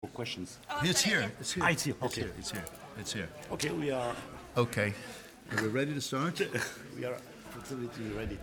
Questions. It's here. It's here. It's here. Okay. It's here. Okay, we are. Okay. Are we ready to start? We are absolutely ready.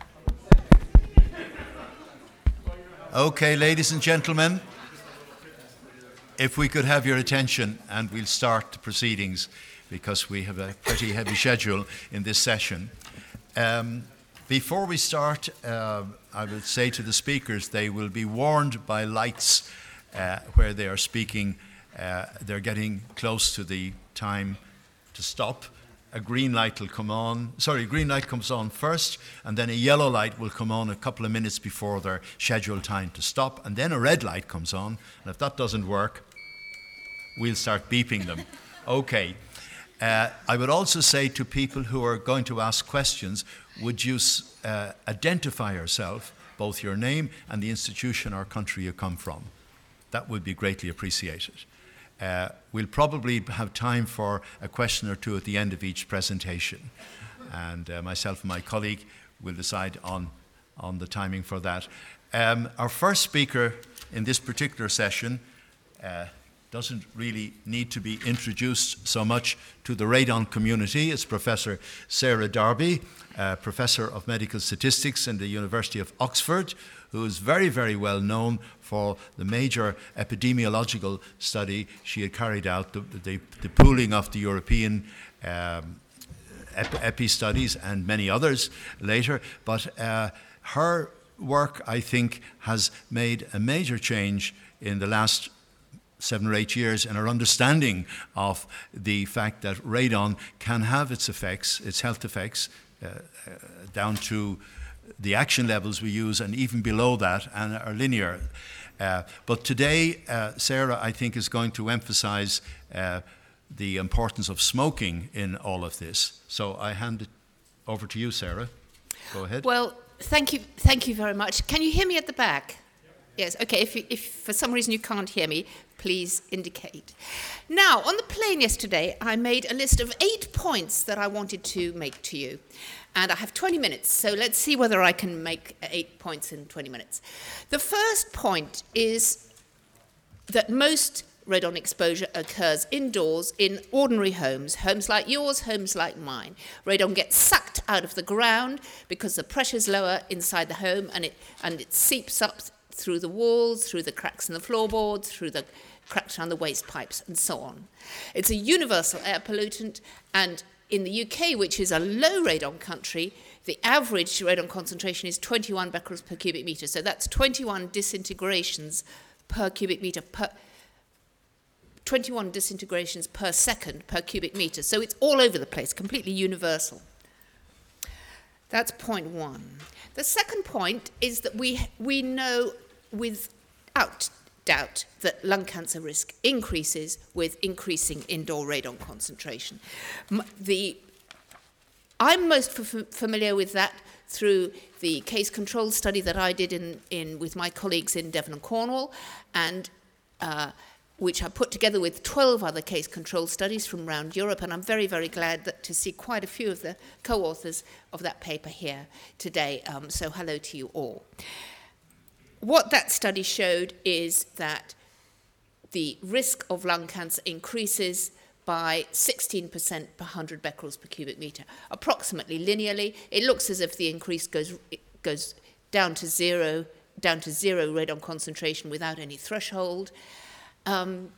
Okay, ladies and gentlemen, if we could have your attention, and we'll start the proceedings because we have a pretty heavy schedule in this session. Before we start, I will say to the speakers they will be warned by lights where they are speaking. They're getting close to the time to stop. A green light will come on. Green light comes on first, and then a yellow light will come on a couple of minutes before their scheduled time to stop, and then a red light comes on. And if that doesn't work, we'll start beeping them. Okay. I would also say to people who are going to ask questions, would you identify yourself, both your name and the institution or country you come from? That would be greatly appreciated. We'll probably have time for a question or two at the end of each presentation. And myself and my colleague will decide on the timing for that. Our first speaker in this particular session doesn't really need to be introduced so much to the radon community. It's Professor Sarah Darby, Professor of Medical Statistics in the University of Oxford, who is very, very well known for the major epidemiological study she had carried out, the pooling of the European epi studies and many others later. But her work, I think, has made a major change in the last 7 or 8 years in our understanding of the fact that radon can have its effects, its health effects, down to the action levels we use and even below that, and are linear. But today, Sarah, I think, is going to emphasize the importance of smoking in all of this. So I hand it over to you, Sarah. Go ahead. Well, thank you very much. Can you hear me at the back? Yes, okay, if for some reason you can't hear me, please indicate. Now, on the plane yesterday, I made a list of 8 points that I wanted to make to you. And I have 20 minutes, so let's see whether I can make 8 points in 20 minutes. The first point is that most radon exposure occurs indoors in ordinary homes, homes like yours, homes like mine. Radon gets sucked out of the ground because the pressure's lower inside the home, and it seeps up through the walls, through the cracks in the floorboards, through the cracks around the waste pipes, and so on. It's a universal air pollutant, and in the UK, which is a low radon country, the average radon concentration is 21 becquerels per cubic metre. So that's 21 disintegrations per cubic metre, 21 disintegrations per second per cubic metre. So it's all over the place, completely universal. That's point one. The second point is that we know without doubt that lung cancer risk increases with increasing indoor radon concentration. I'm most familiar with that through the case control study that I did with my colleagues in Devon and Cornwall, and which I put together with 12 other case control studies from around Europe, and I'm very, very glad to see quite a few of the co-authors of that paper here today, so hello to you all. What that study showed is that the risk of lung cancer increases by 16% per 100 becquerels per cubic metre, approximately linearly. It looks as if the increase goes down to zero radon concentration without any threshold. And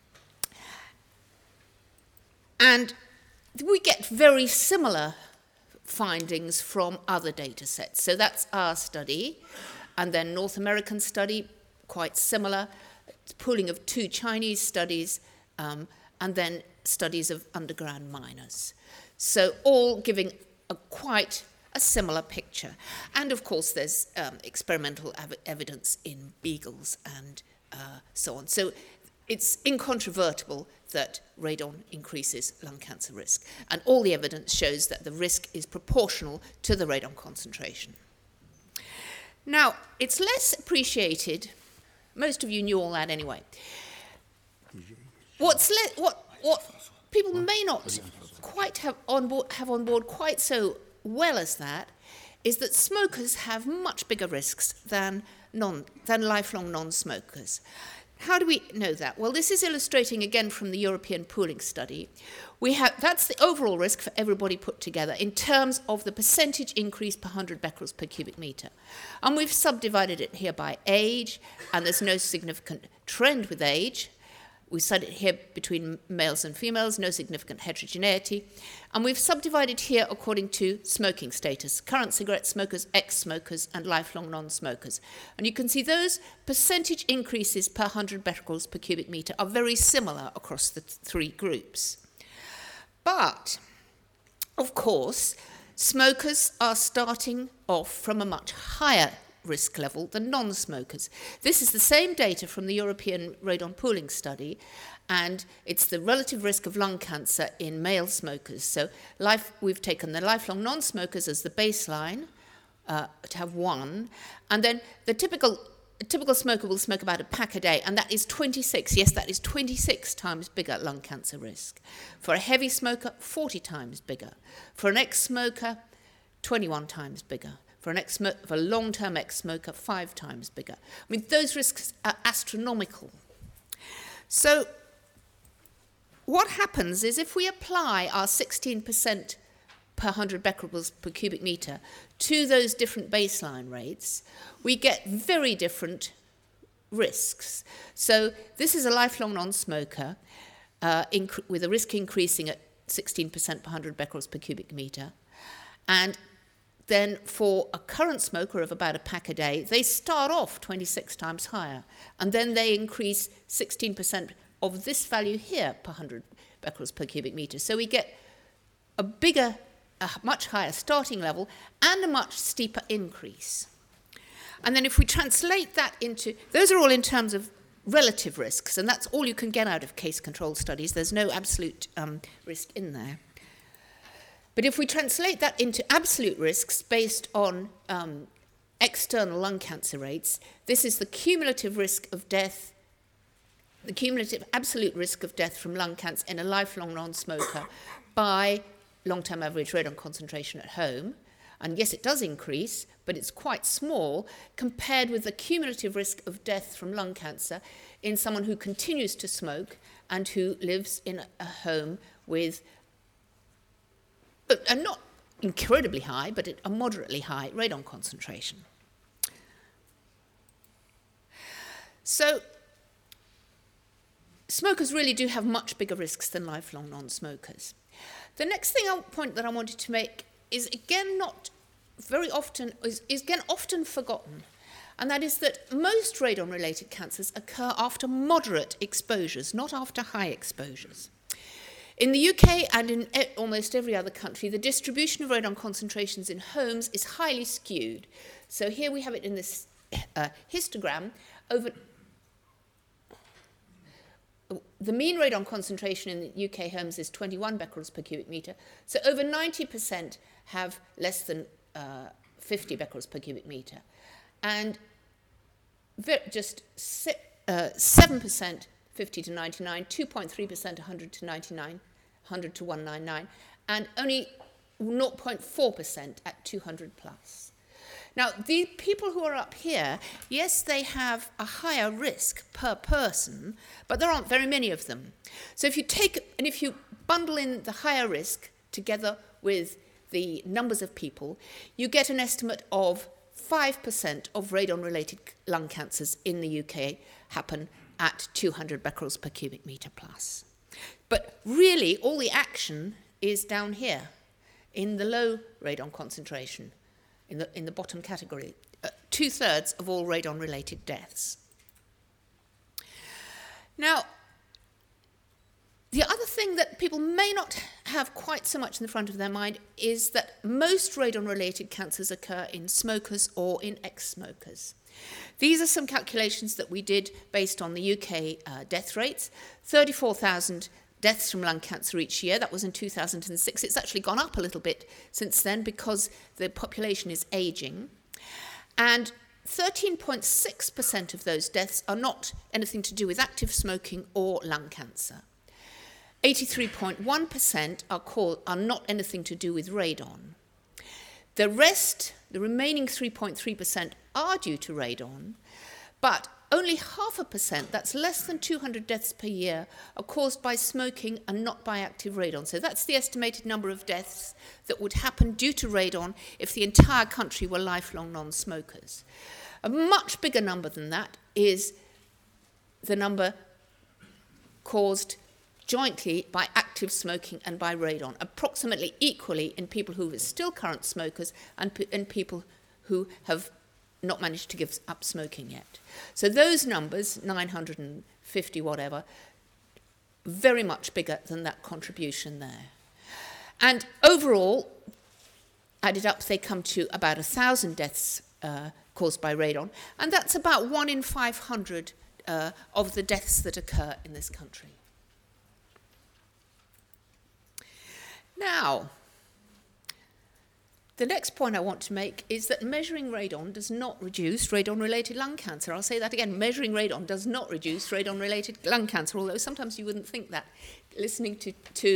we get very similar findings from other data sets. So that's our study. And then North American study, quite similar. Pooling of 2 Chinese studies, and then studies of underground miners. So all giving quite a similar picture. And of course, there's experimental evidence in beagles and so on. So it's incontrovertible that radon increases lung cancer risk. And all the evidence shows that the risk is proportional to the radon concentration. Now, it's less appreciated. Most of you knew all that anyway. What people may not quite have on board quite so well as that is that smokers have much bigger risks than lifelong non-smokers. how do we know that? Well, this is illustrating again from the European pooling study. That's the overall risk for everybody put together in terms of the percentage increase per 100 becquerels per cubic meter. And we've subdivided it here by age, and there's no significant trend with age. We studied it here between males and females, no significant heterogeneity. And we've subdivided here according to smoking status, current cigarette smokers, ex-smokers, and lifelong non-smokers. And you can see those percentage increases per 100 becquerels per cubic meter are very similar across the three groups. But, of course, smokers are starting off from a much higher risk level than non-smokers. This is the same data from the European radon pooling study, and it's the relative risk of lung cancer in male smokers. So we've taken the lifelong non-smokers as the baseline to have 1, and then the typical smoker will smoke about a pack a day, and that is 26. Yes, that is 26 times bigger lung cancer risk. For a heavy smoker, 40 times bigger. For an ex-smoker, 21 times bigger. For a long-term ex-smoker, 5 times bigger. I mean, those risks are astronomical. So what happens is if we apply our 16% per 100 becquerels per cubic meter to those different baseline rates, we get very different risks. So this is a lifelong non-smoker with a risk increasing at 16% per 100 becquerels per cubic meter. And then for a current smoker of about a pack a day, they start off 26 times higher, and then they increase 16% of this value here per 100 becquerels per cubic meter. So we get a much higher starting level and a much steeper increase. And then if we translate that into, those are all in terms of relative risks, and that's all you can get out of case-controlled studies. There's no absolute risk in there. But if we translate that into absolute risks based on external lung cancer rates, this is the cumulative risk of death, the cumulative absolute risk of death from lung cancer in a lifelong non-smoker by long-term average radon concentration at home. And yes, it does increase, but it's quite small compared with the cumulative risk of death from lung cancer in someone who continues to smoke and who lives in a home with a not incredibly high, but a moderately high radon concentration. So smokers really do have much bigger risks than lifelong non-smokers. The next point that I wanted to make is again often forgotten, and that is that most radon-related cancers occur after moderate exposures, not after high exposures. In the UK and in almost every other country, the distribution of radon concentrations in homes is highly skewed. So here we have it in this histogram. The mean radon concentration in the UK homes is 21 becquerels per cubic meter. So over 90% have less than 50 becquerels per cubic meter. And just 7%, 50 to 99, 2.3%, 100 to 99, 100 to 199, and only 0.4% at 200 plus. Now, the people who are up here, yes, they have a higher risk per person, but there aren't very many of them. So if you bundle in the higher risk together with the numbers of people, you get an estimate of 5% of radon-related lung cancers in the UK happen at 200 becquerels per cubic meter plus. But really, all the action is down here in the low radon concentration, in the bottom category, 2/3 of all radon-related deaths. Now, the other thing that people may not have quite so much in the front of their mind is that most radon-related cancers occur in smokers or in ex-smokers. These are some calculations that we did based on the UK death rates. 34,000 deaths from lung cancer each year. That was in 2006. It's actually gone up a little bit since then because the population is aging. And 13.6% of those deaths are not anything to do with active smoking or lung cancer. 83.1% are not anything to do with radon. The remaining 3.3% are due to radon, but only 0.5%, that's less than 200 deaths per year, are caused by smoking and not by active radon. So that's the estimated number of deaths that would happen due to radon if the entire country were lifelong non-smokers. A much bigger number than that is the number caused jointly by active smoking and by radon, approximately equally in people who are still current smokers and people who have not managed to give up smoking yet. So those numbers, 950 whatever, very much bigger than that contribution there. And overall, added up, they come to about 1,000 deaths caused by radon, and that's about 1 in 500 of the deaths that occur in this country. Now, the next point I want to make is that measuring radon does not reduce radon-related lung cancer. I'll say that again, measuring radon does not reduce radon-related lung cancer, although sometimes you wouldn't think that, listening to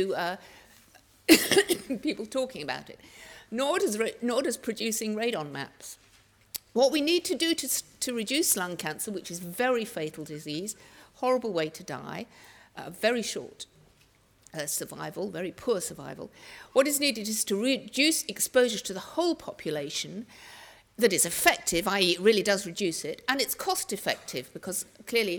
people talking about it. Nor does producing radon maps. What we need to do to reduce lung cancer, which is very fatal disease, horrible way to die, very short survival, very poor survival. What is needed is to reduce exposure to the whole population that is effective, i.e. it really does reduce it, and it's cost effective because clearly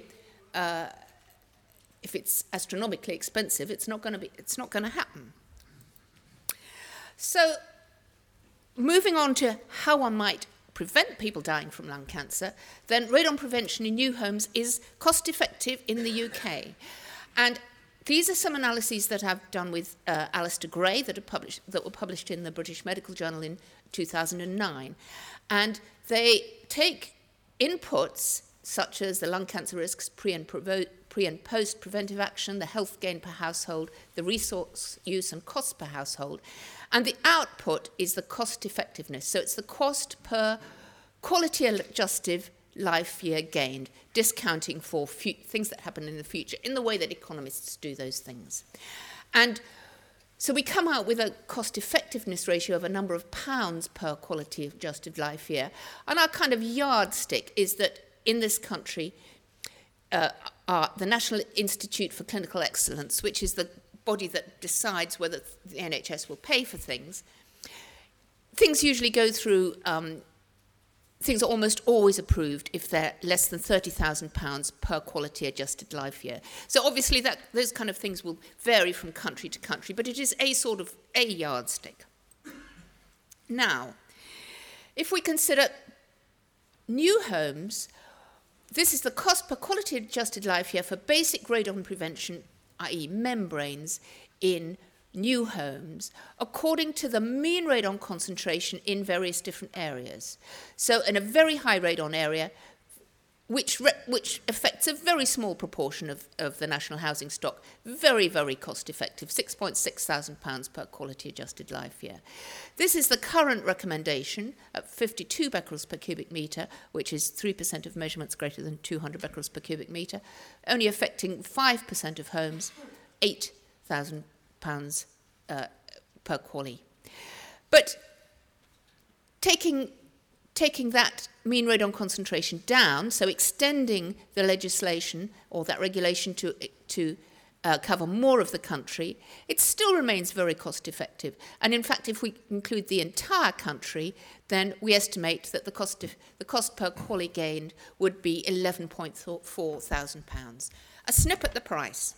if it's astronomically expensive, it's not going to happen. So moving on to how one might prevent people dying from lung cancer, then radon prevention in new homes is cost effective in the UK. And these are some analyses that I've done with Alistair Gray that were published in the British Medical Journal in 2009. And they take inputs such as the lung cancer risks pre and post preventive action, the health gain per household, the resource use and cost per household, and the output is the cost effectiveness. So it's the cost per quality adjusted life year gained, discounting for things that happen in the future in the way that economists do those things. And so we come out with a cost effectiveness ratio of a number of pounds per quality adjusted life year. And our kind of yardstick is that in this country, the National Institute for Clinical Excellence, which is the body that decides whether the NHS will pay for things, things usually go through things are almost always approved if they're less than £30,000 per quality adjusted life year. So obviously those kind of things will vary from country to country, but it is a sort of a yardstick. Now, if we consider new homes, this is the cost per quality adjusted life year for basic radon prevention, i.e. membranes, in new homes, according to the mean radon concentration in various different areas. So in a very high radon area, which affects a very small proportion of the national housing stock, very, very cost effective, £6,600 per quality adjusted life year. This is the current recommendation at 52 becquerels per cubic metre, which is 3% of measurements greater than 200 becquerels per cubic metre, only affecting 5% of homes, £8,000 per quali. But taking that mean radon concentration down, so extending the legislation or that regulation to cover more of the country, it still remains very cost effective. And in fact, if we include the entire country, then we estimate that the cost per quali gained would be £11,400. A snip at the price.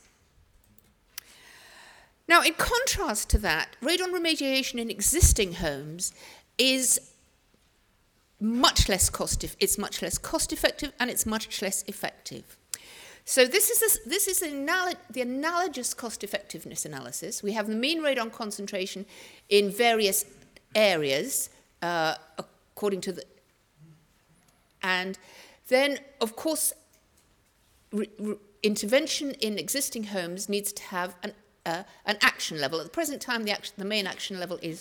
Now, in contrast to that, radon remediation in existing homes is much less cost effective and it's much less effective. So this is the analogous cost effectiveness analysis. We have the mean radon concentration in various areas according to and then of course intervention in existing homes needs to have an action level. At the present time, the main action level is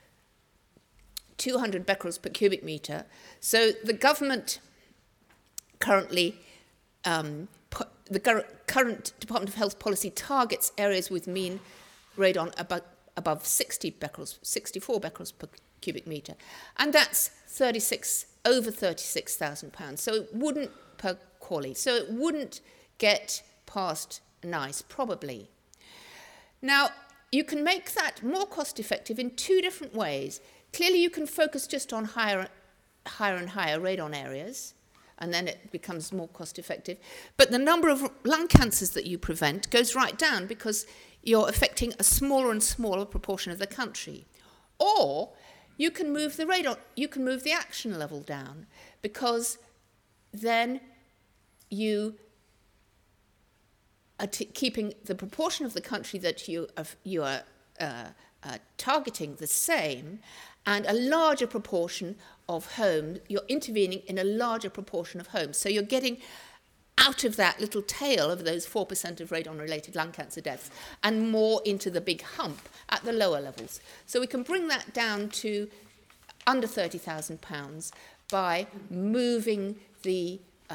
200 becquerels per cubic metre. So the government currently, the current Department of Health policy targets areas with mean radon above 64 becquerels per cubic metre. And that's over £36,000. So it wouldn't, per poorly. So it wouldn't get past NICE, probably. Now, you can make that more cost-effective in two different ways. Clearly, you can focus just on higher and higher radon areas, and then it becomes more cost-effective. But the number of lung cancers that you prevent goes right down because you're affecting a smaller and smaller proportion of the country. Or you can move the radon, you can move the action level down, because then you are keeping the proportion of the country that you are targeting the same, and a larger proportion of homes, you're intervening in a larger proportion of homes. So you're getting out of that little tail of those 4% of radon-related lung cancer deaths and more into the big hump at the lower levels. So we can bring that down to under £30,000 by moving the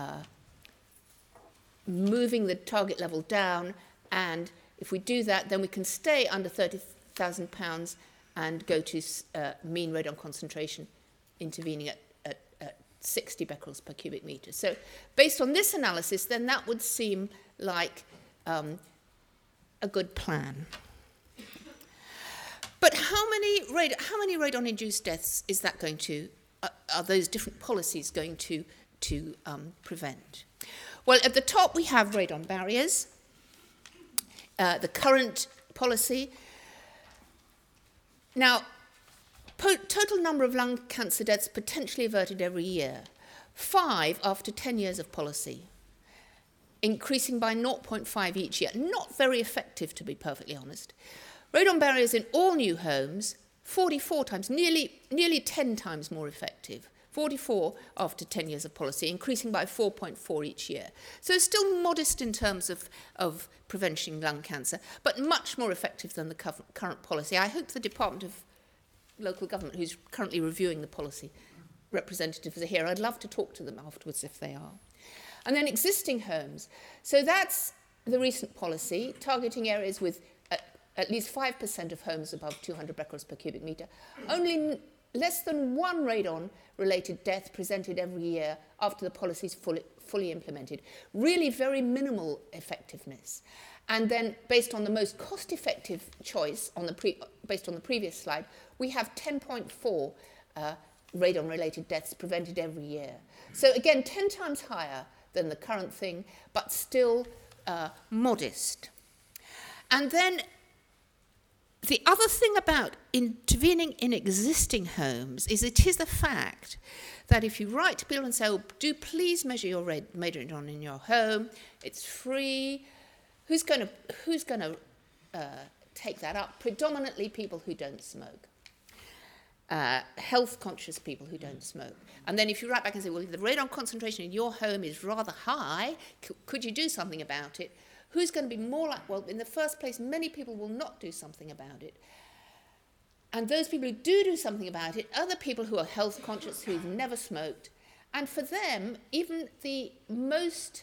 target level down, and if we do that, then we can stay under £30,000 and go to mean radon concentration intervening at 60 becquerels per cubic metre. So based on this analysis, then that would seem like a good plan. But how many radon-induced deaths is that going to, are those different policies going to prevent? Well, at the top we have radon barriers. The current policy. Now, total number of lung cancer deaths potentially averted every year, 5 after 10 years of policy, increasing by 0.5 each year. Not very effective, to be perfectly honest. Radon barriers in all new homes, 44 times, nearly 10 times more effective. 44 after 10 years of policy, increasing by 4.4 each year. So it's still modest in terms of preventing lung cancer, but much more effective than the current policy. I hope the Department of Local Government, who's currently reviewing the policy, representatives are here. I'd love to talk to them afterwards if they are. And then existing homes. So that's the recent policy, targeting areas with at least 5% of homes above 200 becquerels per cubic metre. Only less than one radon-related death presented every year after the policy is fully implemented. Really very minimal effectiveness. And then, based on the most cost-effective choice, based on the previous slide, we have 10.4 radon-related deaths prevented every year. So again, 10 times higher than the current thing, but still modest. And then the other thing about intervening in existing homes is it is the fact that if you write to people and say, oh, do please measure your radon in your home, it's free, who's going to take that up? Predominantly people who don't smoke. Health-conscious people who don't smoke. And then if you write back and say, well, if the radon concentration in your home is rather high, could you do something about it? Who's going to be more like, well, in the first place, many people will not do something about it. And those people who do something about it are the people who are health conscious, who've never smoked. And for them, even the most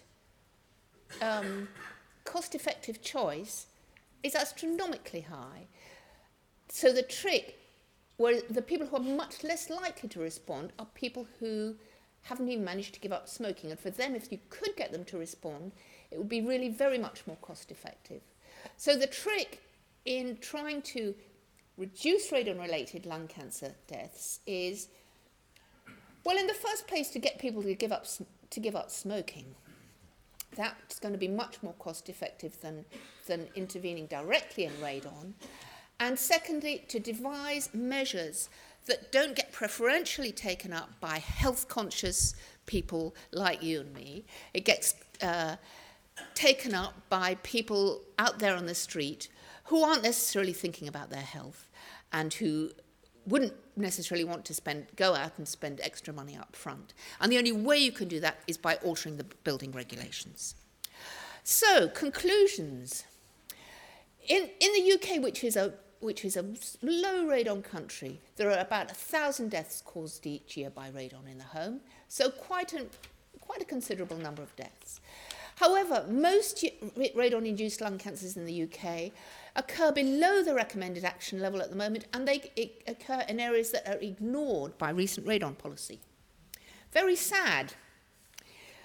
cost-effective choice is astronomically high. So the trick, where the people who are much less likely to respond are people who haven't even managed to give up smoking. And for them, if you could get them to respond, it would be really very much more cost-effective. So the trick in trying to reduce radon-related lung cancer deaths is, well, in the first place, to get people to give up smoking. That's going to be much more cost-effective than intervening directly in radon. And secondly, to devise measures that don't get preferentially taken up by health-conscious people like you and me. It gets taken up by people out there on the street who aren't necessarily thinking about their health and who wouldn't necessarily want to go out and spend extra money up front. And the only way you can do that is by altering the building regulations. So, conclusions. In the UK, which is a low radon country, there are about 1,000 deaths caused each year by radon in the home, so quite a considerable number of deaths. However, most radon-induced lung cancers in the UK occur below the recommended action level at the moment, and they occur in areas that are ignored by recent radon policy. Very sad.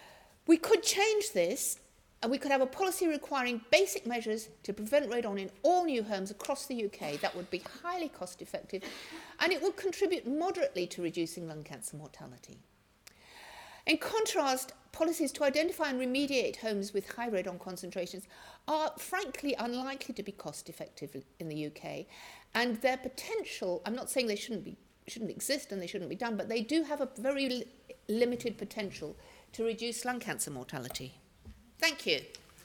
We could change this, and we could have a policy requiring basic measures to prevent radon in all new homes across the UK. That would be highly cost effective, and it would contribute moderately to reducing lung cancer mortality. In contrast, policies to identify and remediate homes with high radon concentrations are frankly unlikely to be cost effective in the UK, and their potential, I'm not saying they shouldn't exist and they shouldn't be done, but they do have a very limited potential to reduce lung cancer mortality. Thank you.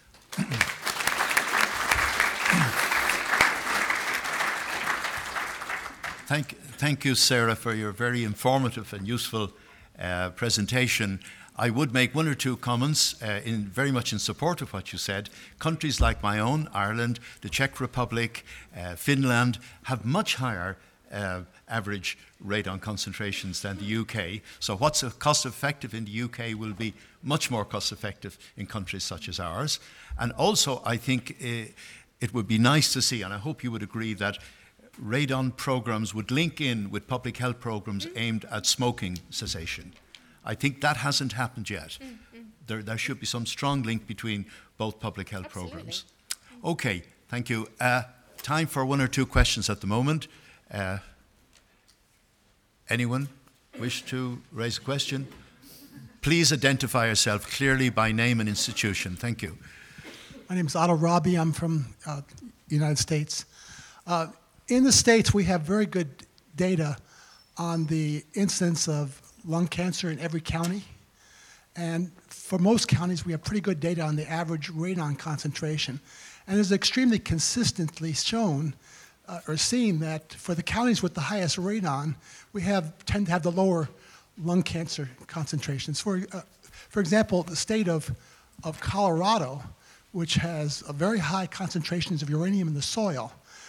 Thank you, Sarah, for your very informative and useful presentation. I would make one or two comments very much in support of what you said. Countries like my own, Ireland, the Czech Republic, Finland, have much higher average radon concentrations than the UK. So what's cost effective in the UK will be much more cost effective in countries such as ours. And also, I think it would be nice to see, and I hope you would agree, that radon programs would link in with public health programs aimed at smoking cessation. I think that hasn't happened yet. There should be some strong link between both public health programs. Okay, thank you. Time for one or two questions at the moment. Anyone wish to raise a question? Please identify yourself clearly by name and institution. Thank you. My name is Otto Robbie. I'm from the United States. In the States, we have very good data on the incidence of lung cancer in every county. And for most counties, we have pretty good data on the average radon concentration. And it's extremely consistently shown or seen that for the counties with the highest radon, we tend to have the lower lung cancer concentrations. For example, the state of Colorado, which has a very high concentrations of uranium in the soil,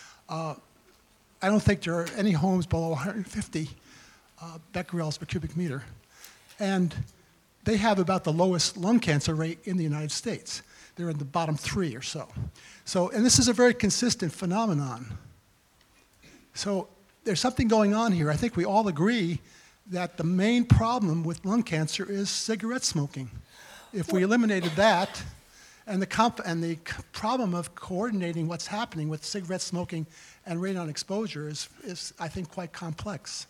I don't think there are any homes below 150 becquerels per cubic meter. And they have about the lowest lung cancer rate in the United States. They're in the bottom 3 or so. And this is a very consistent phenomenon. So there's something going on here. I think we all agree that the main problem with lung cancer is cigarette smoking. If we eliminated that, and the problem of coordinating what's happening with cigarette smoking and radon exposure is I think, quite complex.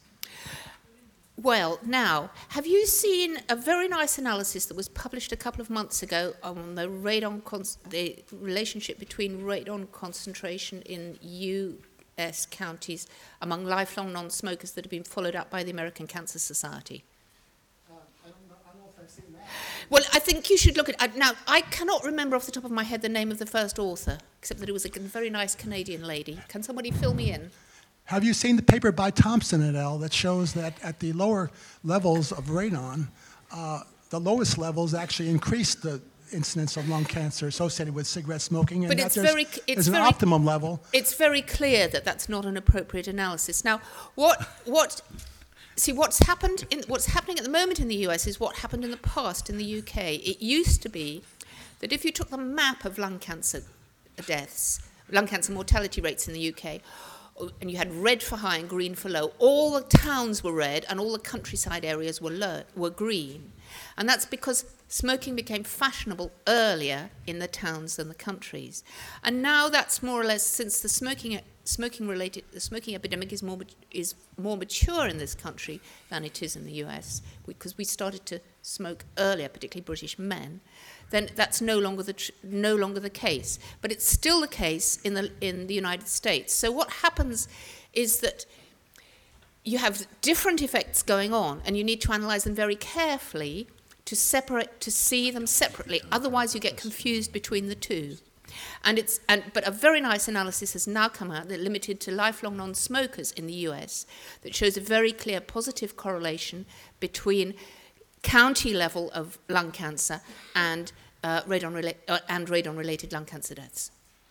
Well, now, have you seen a very nice analysis that was published a couple of months ago on the relationship between radon concentration in US counties among lifelong non-smokers that have been followed up by the American Cancer Society? I don't know if I've seen that. Well, I think you should look at... Now, I cannot remember off the top of my head the name of the first author, except that it was a very nice Canadian lady. Can somebody fill me in? Have you seen the paper by Thompson et al. That shows that at the lower levels of radon, the lowest levels actually increase the incidence of lung cancer associated with cigarette smoking, and but that there's an optimum level. It's very clear that that's not an appropriate analysis. Now, what's happening at the moment in the US is what happened in the past in the UK. It used to be that if you took the map of lung cancer deaths, lung cancer mortality rates in the UK, and you had red for high and green for low, all the towns were red and all the countryside areas were green. And that's because smoking became fashionable earlier in the towns than the countries. And now that's more or less, since the smoking epidemic is more mature in this country than it is in the US, because we started to smoke earlier, particularly British men, then that's no longer the case. But it's still the case in the United States. So what happens is that you have different effects going on, and you need to analyze them very carefully to see them separately. Otherwise, you get confused between the two. But a very nice analysis has now come out that limited to lifelong non-smokers in the US that shows a very clear positive correlation between county level of lung cancer and radon-related lung cancer deaths.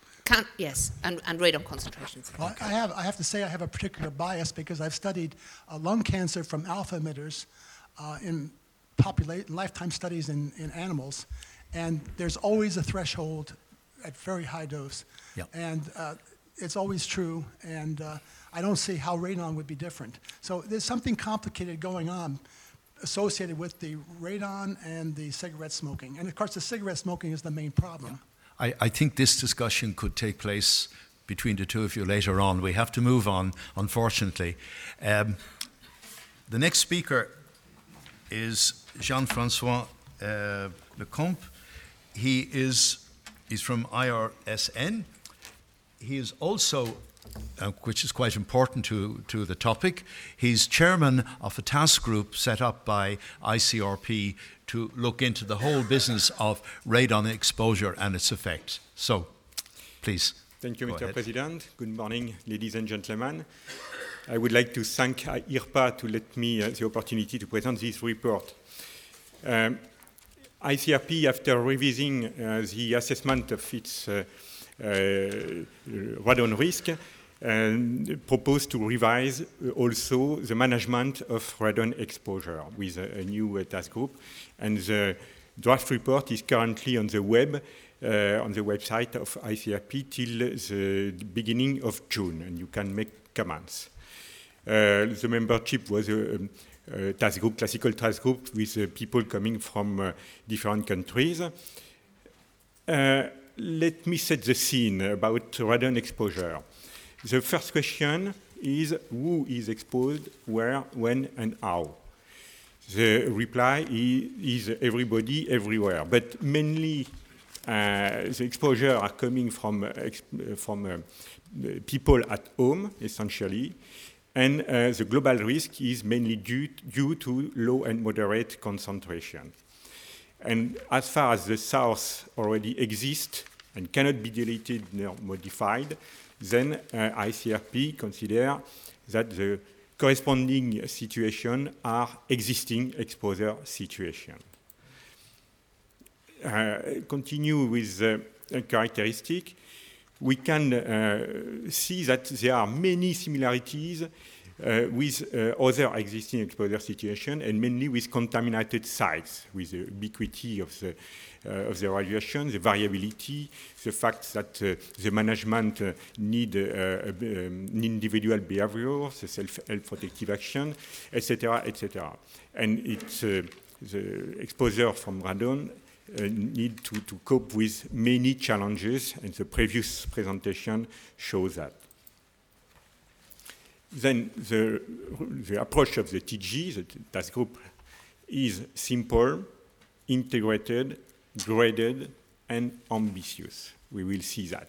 And radon concentrations. Well, I have to say I have a particular bias because I've studied lung cancer from alpha emitters in lifetime studies in animals, and there's always a threshold at very high dose. Yep. And it's always true, and I don't see how radon would be different. So there's something complicated going on associated with the radon and the cigarette smoking. And of course, the cigarette smoking is the main problem. I think this discussion could take place between the two of you later on. We have to move on, unfortunately. The next speaker is Jean-François Lecomte. He's from IRSN. He is also, which is quite important to the topic, he's chairman of a task group set up by ICRP to look into the whole business of radon exposure and its effects. So, please. Thank you, Go Mr. ahead. President. Good morning, ladies and gentlemen. I would like to thank IRPA to let me the opportunity to present this report. ICRP, after revising the assessment of its radon risk, proposed to revise also the management of radon exposure with a new task group. And the draft report is currently on the web, on the website of ICRP till the beginning of June, and you can make comments. The membership was a task group, classical task group, with people coming from different countries. Let me set the scene about radon exposure. The first question is who is exposed, where, when, and how. The reply is everybody, everywhere, but mainly the exposure are coming from people at home, essentially, and the global risk is mainly due to low and moderate concentration. And as far as the source already exists and cannot be deleted nor modified, then ICRP consider that the corresponding situations are existing exposure situations. Continue with the characteristic. We can see that there are many similarities with other existing exposure situations, and mainly with contaminated sites, with the ubiquity of the radiation, the variability, the fact that the management need individual behavior, the self-help protective action, etc., etc. And it's the exposure from radon need to cope with many challenges, and the previous presentation shows that. Then the approach of the TG, the task group, is simple, integrated, graded, and ambitious. We will see that.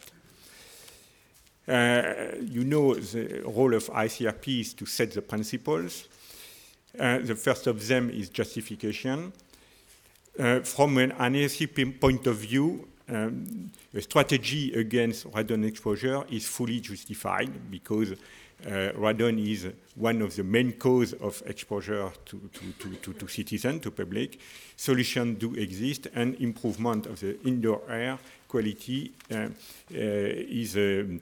You know the role of ICRP is to set the principles. The first of them is justification. From an NASC point of view, the strategy against radon exposure is fully justified because radon is one of the main causes of exposure to citizens, to public. Solutions do exist, and improvement of the indoor air quality is an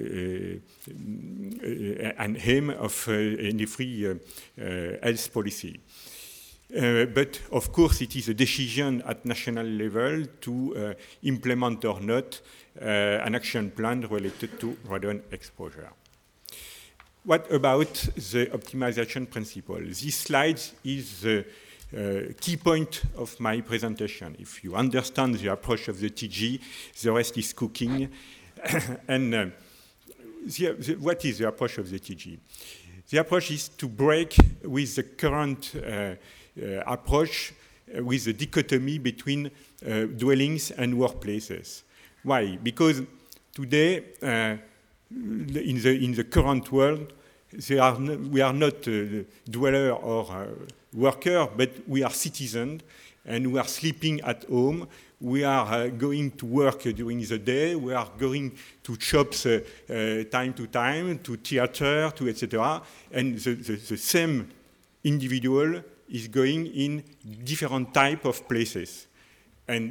aim of any free health policy. But of course, it is a decision at national level to implement or not an action plan related to radon exposure. What about the optimization principle? This slide is the key point of my presentation. If you understand the approach of the TG, the rest is cooking. And what is the approach of the TG? The approach is to break with the current approach with the dichotomy between dwellings and workplaces. Why? Because today, in the current world, we are not dweller or worker, but we are citizens, and we are sleeping at home. We are going to work during the day. We are going to shops time to time, to theater, to etc. And the same individual is going in different type of places. And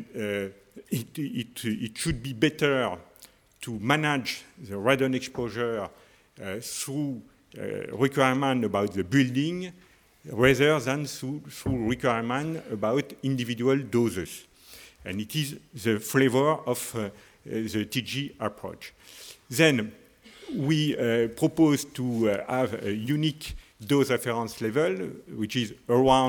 it should be better to manage the radon exposure through requirement about the building rather than through requirement about individual doses. And it is the flavor of the TG approach. Then we propose to have a unique dose reference level, which is around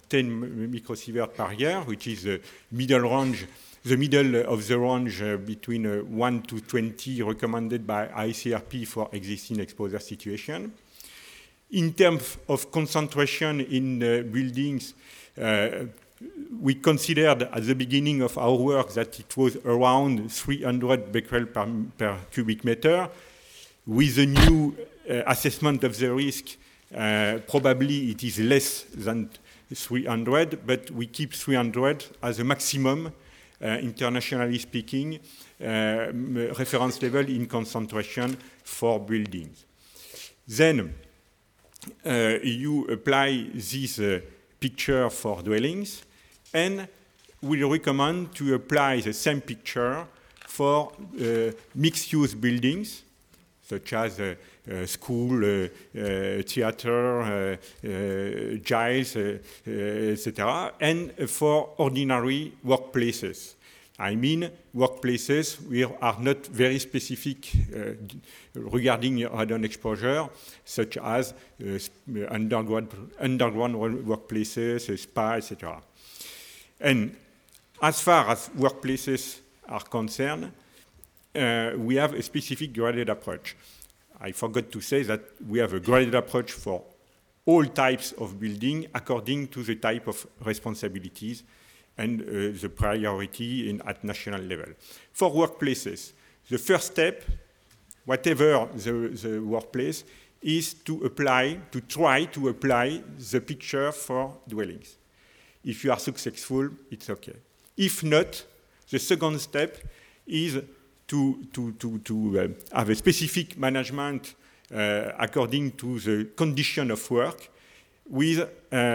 10 microsievert per year, which is the middle range, the middle of the range between 1 to 20 recommended by ICRP for existing exposure situation. In terms of concentration in buildings, we considered at the beginning of our work that it was around 300 becquerel per cubic meter. With the new assessment of the risk, probably it is less than 300, but we keep 300 as a maximum, internationally speaking, reference level in concentration for buildings. Then you apply this picture for dwellings, and we recommend to apply the same picture for mixed-use buildings, such as school, theater, jails, etc., and for ordinary workplaces. I mean, workplaces we are not very specific regarding radon exposure, such as underground workplaces, spa, etc. And as far as workplaces are concerned, we have a specific graded approach. I forgot to say that we have a graded approach for all types of building according to the type of responsibilities and the priority at national level. For workplaces, the first step, whatever the workplace, is to try to apply the picture for dwellings. If you are successful, it's okay. If not, the second step is to have a specific management according to the condition of work, with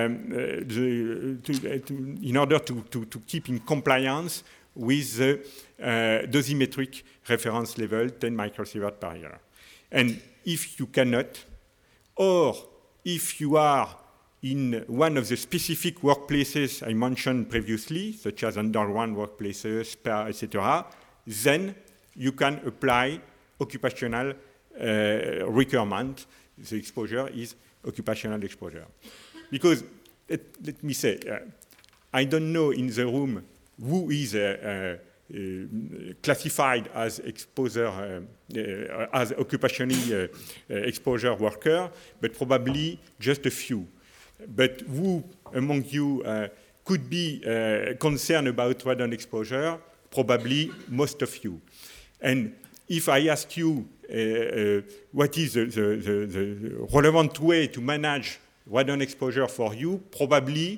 in order to keep in compliance with the dosimetric reference level 10 microsievert per year. And if you cannot, or if you are in one of the specific workplaces I mentioned previously, such as underground workplaces, spa, etc., then you can apply occupational requirement. The exposure is occupational exposure. Because, let me say, I don't know in the room who is classified as exposure, as occupationally exposure worker, but probably just a few. But who among you could be concerned about radon exposure? Probably most of you. And if I ask you what is the relevant way to manage radon exposure for you, probably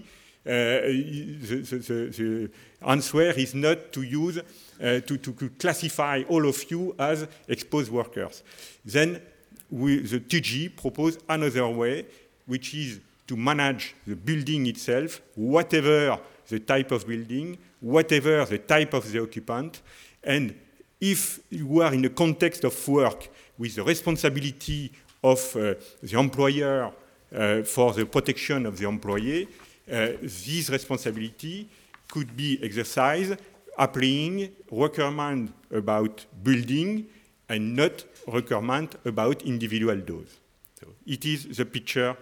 the answer is not to use, to classify all of you as exposed workers. Then the TG propose another way, which is to manage the building itself, whatever the type of building, whatever the type of the occupant, and if you are in a context of work with the responsibility of the employer for the protection of the employee, this responsibility could be exercised applying requirement about building and not requirement about individual dose. So it is the picture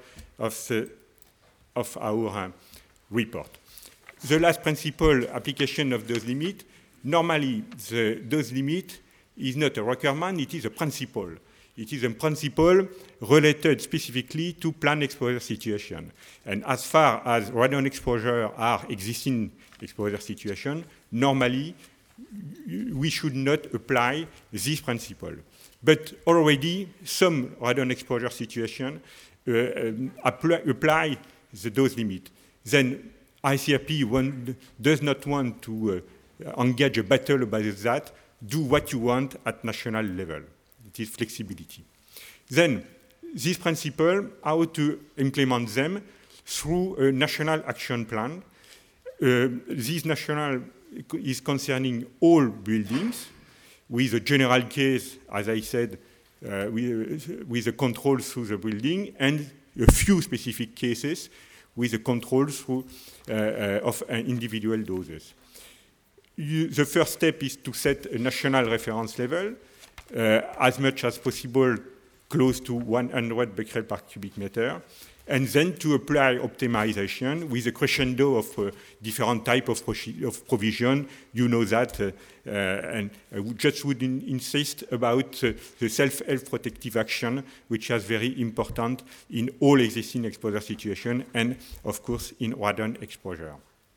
of our report. The last principle, application of dose limit. Normally, the dose limit is not a requirement, it is a principle. It is a principle related specifically to plant exposure situation. And as far as radon exposure are existing exposure situation, normally we should not apply this principle. But already some radon exposure situation apply the dose limit. Then ICRP does not want to engage a battle about that, do what you want at national level. It is flexibility. Then, this principle, how to implement them through a national action plan. This national is concerning all buildings, with a general case, as I said, with a control through the building, and a few specific cases with a control through of individual doses. The first step is to set a national reference level, as much as possible close to 100 becquerel per cubic meter. and then to apply optimization with a crescendo of different type of provision. You know that, and I would insist about the self-help protective action, which is very important in all existing exposure situations, and of course in radon exposure.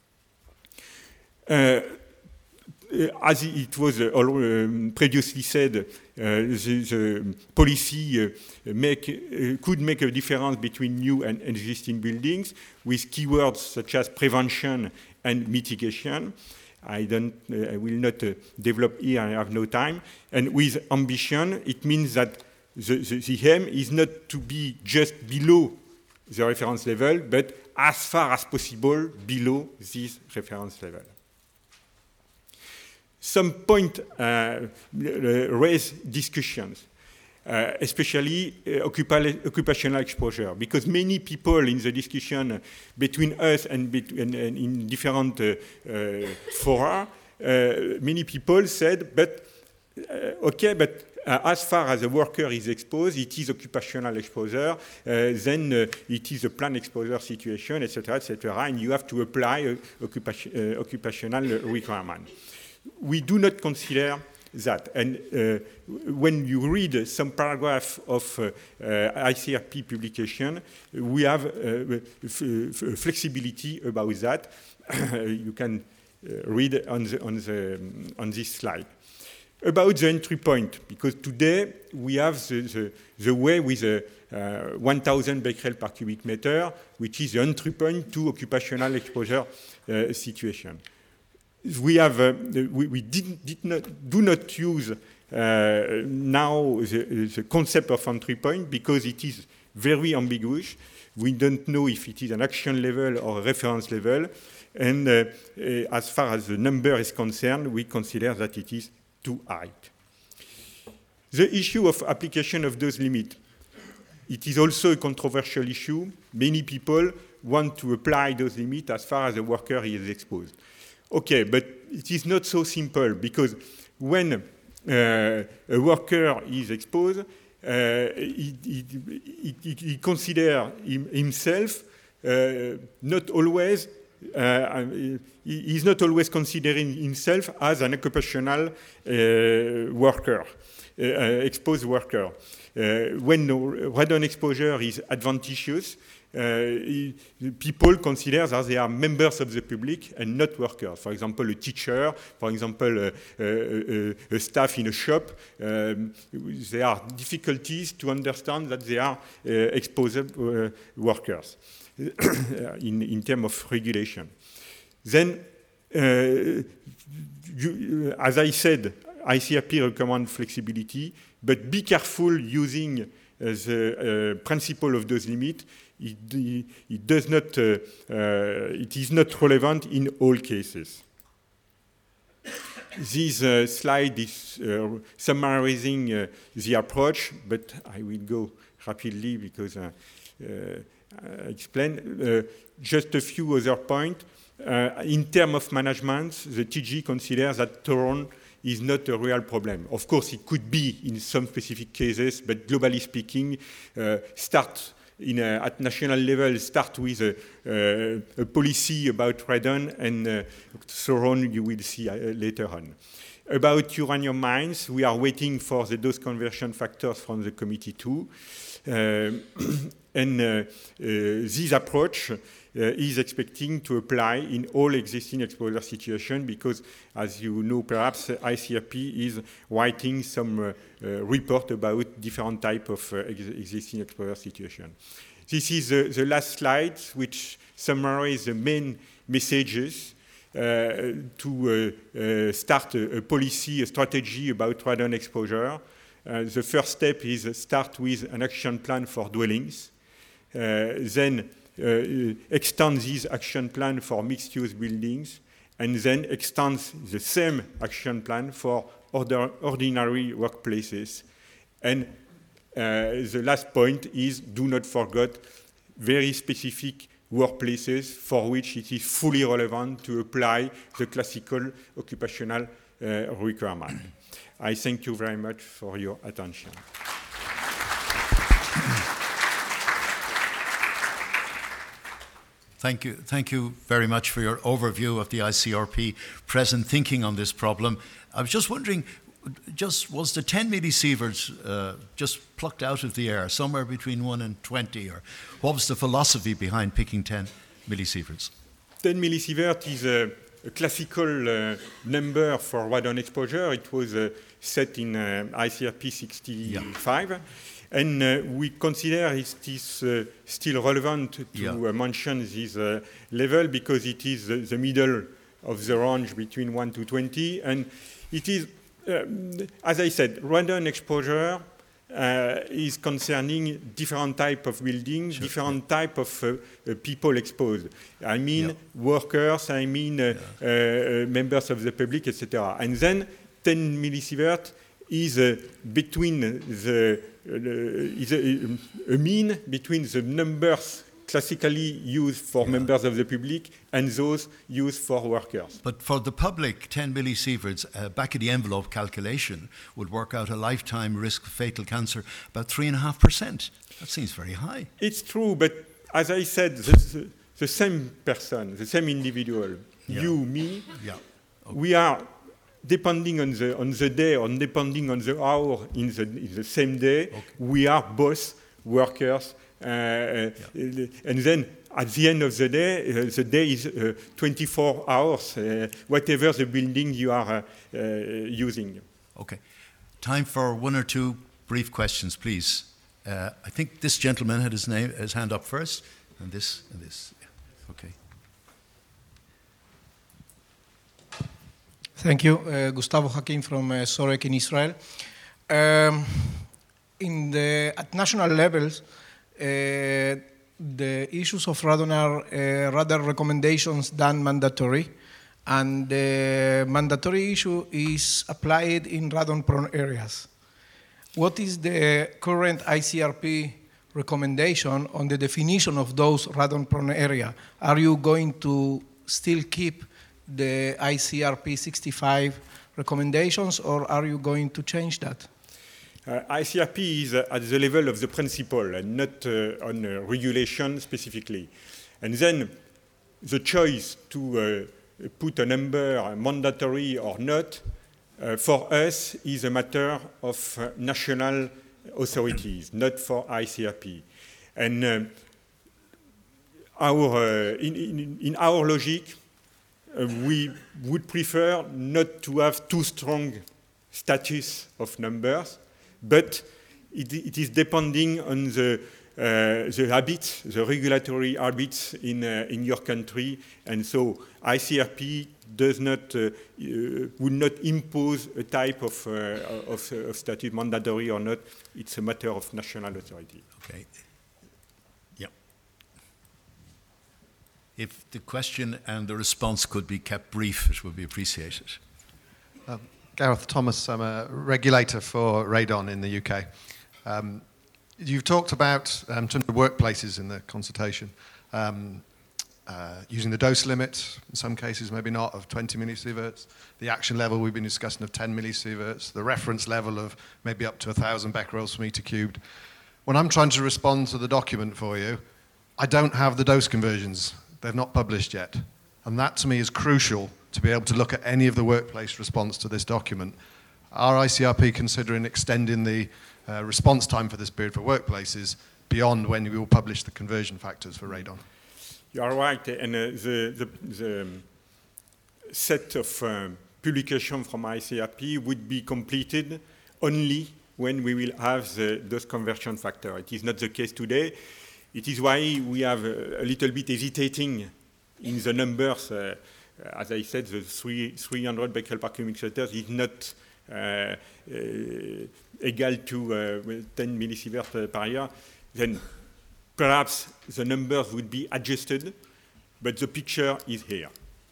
As it was previously said, the policy could make a difference between new and existing buildings with keywords such as prevention and mitigation. I will not develop here, I have no time. And with ambition, it means that the aim is not to be just below the reference level, but as far as possible below this reference level. Some point raise discussions, especially occupational exposure, because many people in the discussion between us and in different fora, many people said, but okay, but as far as a worker is exposed, it is occupational exposure, then it is a planned exposure situation, etc., and you have to apply occupational requirement. We do not consider that. And when you read some paragraph of ICRP publication, we have flexibility about that. You can read on this slide. About the entry point, because today we have the way with 1,000 becquerel per cubic meter, which is the entry point to occupational exposure situation. We have we do not use now the concept of entry point because it is very ambiguous. We don't know if it is an action level or a reference level, and as far as the number is concerned, we consider that it is too high. The issue of application of those limits, it is also a controversial issue. Many people want to apply those limits as far as the worker is exposed. Okay, but it is not so simple because when a worker is exposed, he considers himself not always. He is not always considering himself as an occupational worker, exposed worker. When radon exposure is advantageous, people consider that they are members of the public and not workers. For example, a teacher, for example, a staff in a shop, there are difficulties to understand that they are exposed workers in terms of regulation. Then, as I said, ICRP recommends flexibility, but be careful using the principle of those limits. It does not. It is not relevant in all cases. This slide is summarizing the approach, but I will go rapidly because I explain just a few other points. In terms of management, the TG considers that Toron is not a real problem. Of course, it could be in some specific cases, but globally speaking, at national level, start with a policy about radon, and so on, you will see later on. About uranium mines, we are waiting for the dose conversion factors from the committee too. This approach is expecting to apply in all existing exposure situations because, as you know, perhaps ICRP is writing some report about different type of existing exposure situation. This is the last slide, which summarizes the main messages to start a policy, a strategy about radon exposure. The first step is start with an action plan for dwellings, then extend this action plan for mixed-use buildings, and then extend the same action plan for ordinary workplaces. And the last point is do not forget very specific workplaces for which it is fully relevant to apply the classical occupational requirement. I thank you very much for your attention. Thank you very much for your overview of the ICRP present thinking on this problem. I was just wondering, was the 10 millisieverts just plucked out of the air, somewhere between 1 and 20, or what was the philosophy behind picking 10 millisieverts? 10 millisievert is a classical number for radon exposure. It was set in ICRP 65. Yeah. And we consider it is still relevant to mention this level because it is the middle of the range between 1 to 20. And it is, as I said, radon exposure is concerning different type of buildings, different type of people exposed. I mean workers, I mean members of the public, etc. And then 10 millisievert is between is a mean between the numbers classically used for members of the public and those used for workers. But for the public, 10 millisieverts, back-of-the-envelope calculation would work out a lifetime risk of fatal cancer about 3.5%. That seems very high. It's true, but as I said, the same person, the same individual, you, me, we are depending on the day or depending on the hour in the same day, we are both workers. And then at the end of the day is 24 hours, whatever the building you are using. Okay. Time for one or two brief questions, please. I think this gentleman had his hand up first, and this. Okay. Thank you. Gustavo Hakim from Sorek in Israel. At national levels, the issues of radon are rather recommendations than mandatory. And the mandatory issue is applied in radon-prone areas. What is the current ICRP recommendation on the definition of those radon-prone areas? Are you going to still keep the ICRP 65 recommendations, or are you going to change that? ICRP is at the level of the principle and not on regulation specifically. And then the choice to put a number mandatory or not, for us is a matter of national authorities, not for ICRP. And in our logic, we would prefer not to have too strong status of numbers, but it is depending on the habits, the regulatory habits in your country, and so ICRP does not would not impose a type of statute, mandatory or not. It's a matter of national authority. Okay. Yeah. If the question and the response could be kept brief, it would be appreciated. Gareth Thomas, I'm a regulator for radon in the UK. You've talked about, in terms of workplaces in the consultation, using the dose limit, in some cases maybe not, of 20 millisieverts, the action level we've been discussing of 10 millisieverts, the reference level of maybe up to 1,000 becquerels per meter cubed. When I'm trying to respond to the document for you, I don't have the dose conversions. They've not published yet. And that to me is crucial to be able to look at any of the workplace response to this document. Are ICRP considering extending the response time for this period for workplaces beyond when we will publish the conversion factors for radon? You are right, and the set of publication from ICRP would be completed only when we will have the dose conversion factor. It is not the case today. It is why we have a little bit hesitating in the numbers. As I said, the 300 becquerel per cubic meter is not equal to 10 millisieverts per year. Then perhaps the numbers would be adjusted, but the picture is here.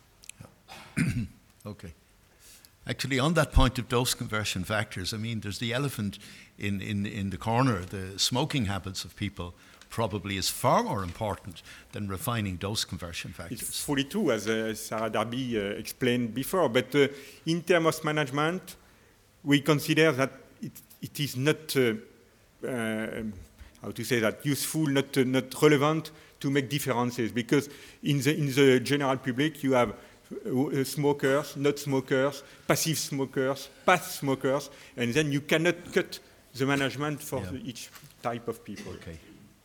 Okay. Actually, on that point of dose conversion factors, I mean, there's the elephant in the corner. The smoking habits of people probably is far more important than refining dose conversion factors. It's fully true, as Sarah Darby explained before. But in terms of management, we consider that it is not, how to say that, useful, not relevant to make differences, because in the general public you have smokers, not smokers, passive smokers, past smokers, and then you cannot cut the management for each type of people. Okay.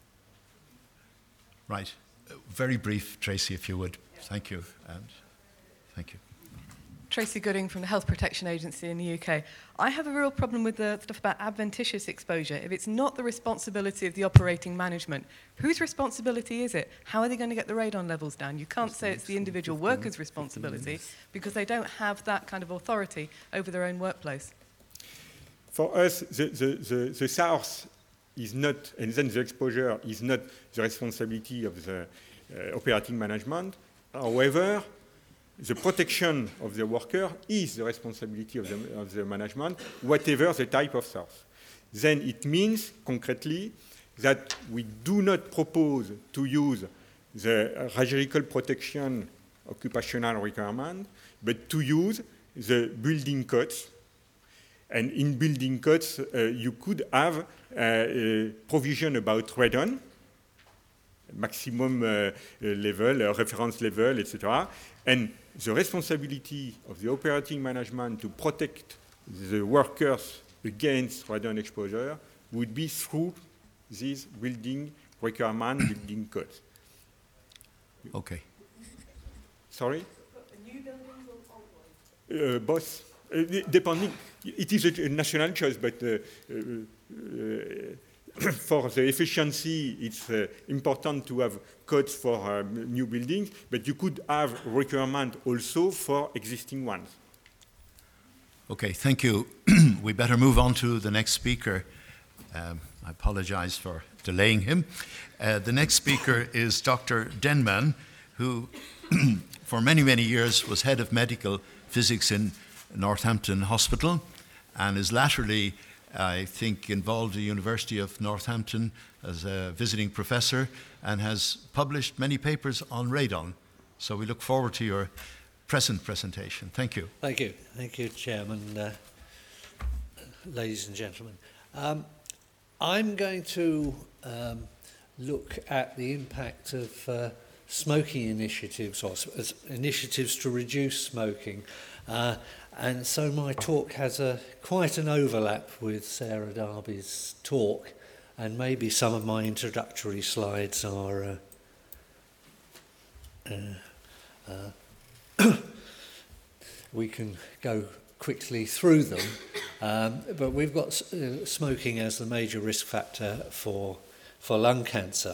Right. Very brief, Tracy, if you would. Thank you. And thank you. Tracy Gooding from the Health Protection Agency in the UK. I have a real problem with the stuff about adventitious exposure. If it's not the responsibility of the operating management, whose responsibility is it? How are they going to get the radon levels down? You can't say it's the individual worker's responsibility because they don't have that kind of authority over their own workplace. For us, the source is not, and then the exposure is not the responsibility of the operating management. However, the protection of the worker is the responsibility of the management, whatever the type of source. Then it means, concretely, that we do not propose to use the radiological protection occupational requirement, but to use the building codes. And in building codes, you could have a provision about radon, maximum level, reference level, etc. And the responsibility of the operating management to protect the workers against radon exposure would be through these building requirement, building codes. Okay. Sorry? New buildings or old ones? Both. Depending, it is a national choice, but for the efficiency, it's important to have codes for new buildings, but you could have requirement also for existing ones. Okay, thank you. We better move on to the next speaker. I apologize for delaying him. The next speaker is Dr. Denman, who for many, many years was head of medical physics in Northampton Hospital and is latterly, I think, involved at the University of Northampton as a visiting professor and has published many papers on radon. So we look forward to your present presentation. Thank you. Thank you. Thank you, Chairman, ladies and gentlemen. I'm going to look at the impact of smoking initiatives, or initiatives to reduce smoking. And so my talk has quite an overlap with Sarah Darby's talk, and maybe some of my introductory slides are we can go quickly through them, but we've got smoking as the major risk factor for lung cancer.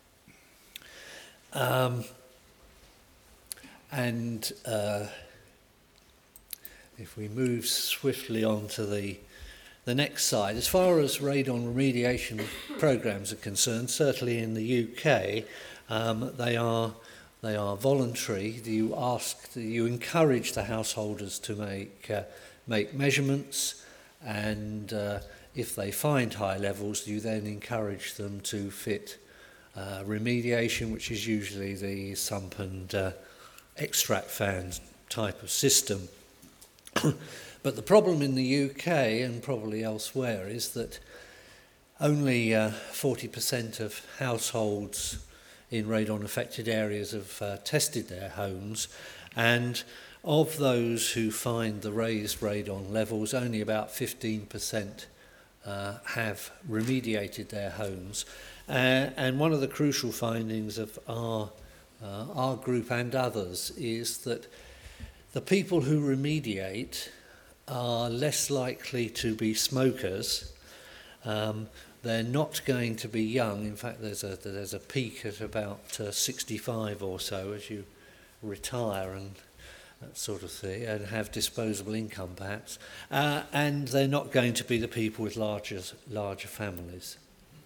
If we move swiftly on to the next slide, as far as radon remediation programs are concerned, certainly in the UK, they are voluntary. You encourage the householders to make measurements, and if they find high levels, you then encourage them to fit remediation, which is usually the sump and extract fan type of system. But the problem in the UK and probably elsewhere is that only 40% of households in radon-affected areas have tested their homes, and of those who find the raised radon levels, only about 15% have remediated their homes. And one of the crucial findings of our group and others is that the people who remediate are less likely to be smokers. They're not going to be young. In fact, there's a peak at about 65 or so as you retire and that sort of thing, and have disposable income perhaps. And they're not going to be the people with larger families.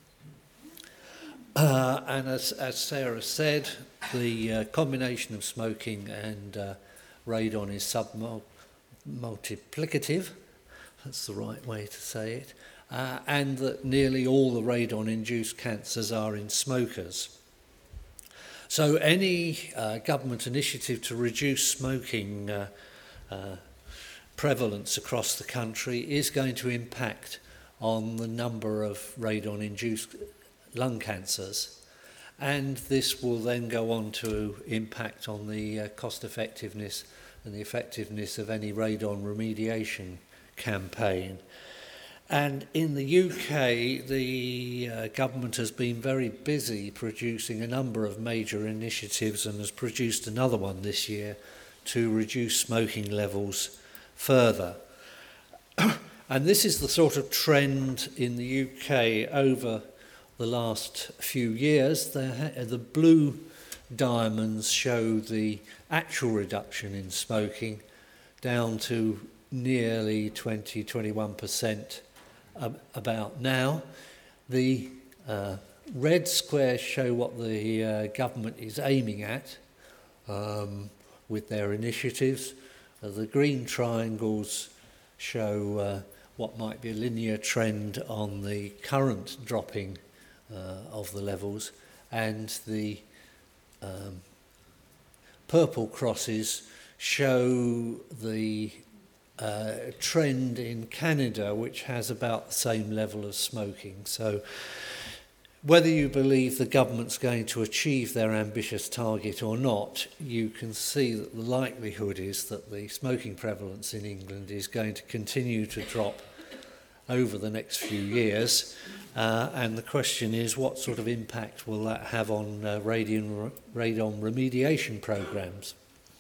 And as Sarah said, the combination of smoking and radon is submultiplicative, that's the right way to say it, and that nearly all the radon-induced cancers are in smokers. So any government initiative to reduce smoking prevalence across the country is going to impact on the number of radon-induced lung cancers. and this will then go on to impact on the cost effectiveness and the effectiveness of any radon remediation campaign. And in the UK, the government has been very busy producing a number of major initiatives and has produced another one this year to reduce smoking levels further. And this is the sort of trend in the UK over the last few years. The blue diamonds show the actual reduction in smoking down to nearly 20-21% about now. The red squares show what the government is aiming at with their initiatives. The green triangles show what might be a linear trend on the current dropping of the levels, and the purple crosses show the trend in Canada, which has about the same level of smoking. So whether you believe the government's going to achieve their ambitious target or not, you can see that the likelihood is that the smoking prevalence in England is going to continue to drop over the next few years. And the question is, what sort of impact will that have on radon remediation programs?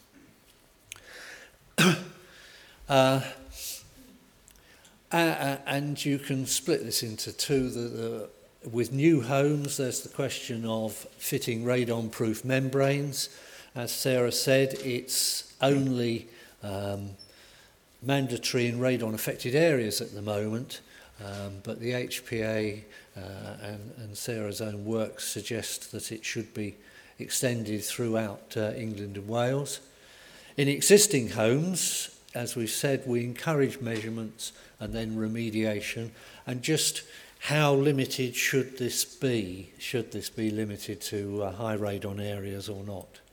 And you can split this into two. With new homes, there's the question of fitting radon-proof membranes. As Sarah said, it's only mandatory in radon-affected areas at the moment, but the HPA and Sarah's own work suggest that it should be extended throughout England and Wales. In existing homes, as we've said, we encourage measurements and then remediation. And just how limited should this be? Should this be limited to high radon areas or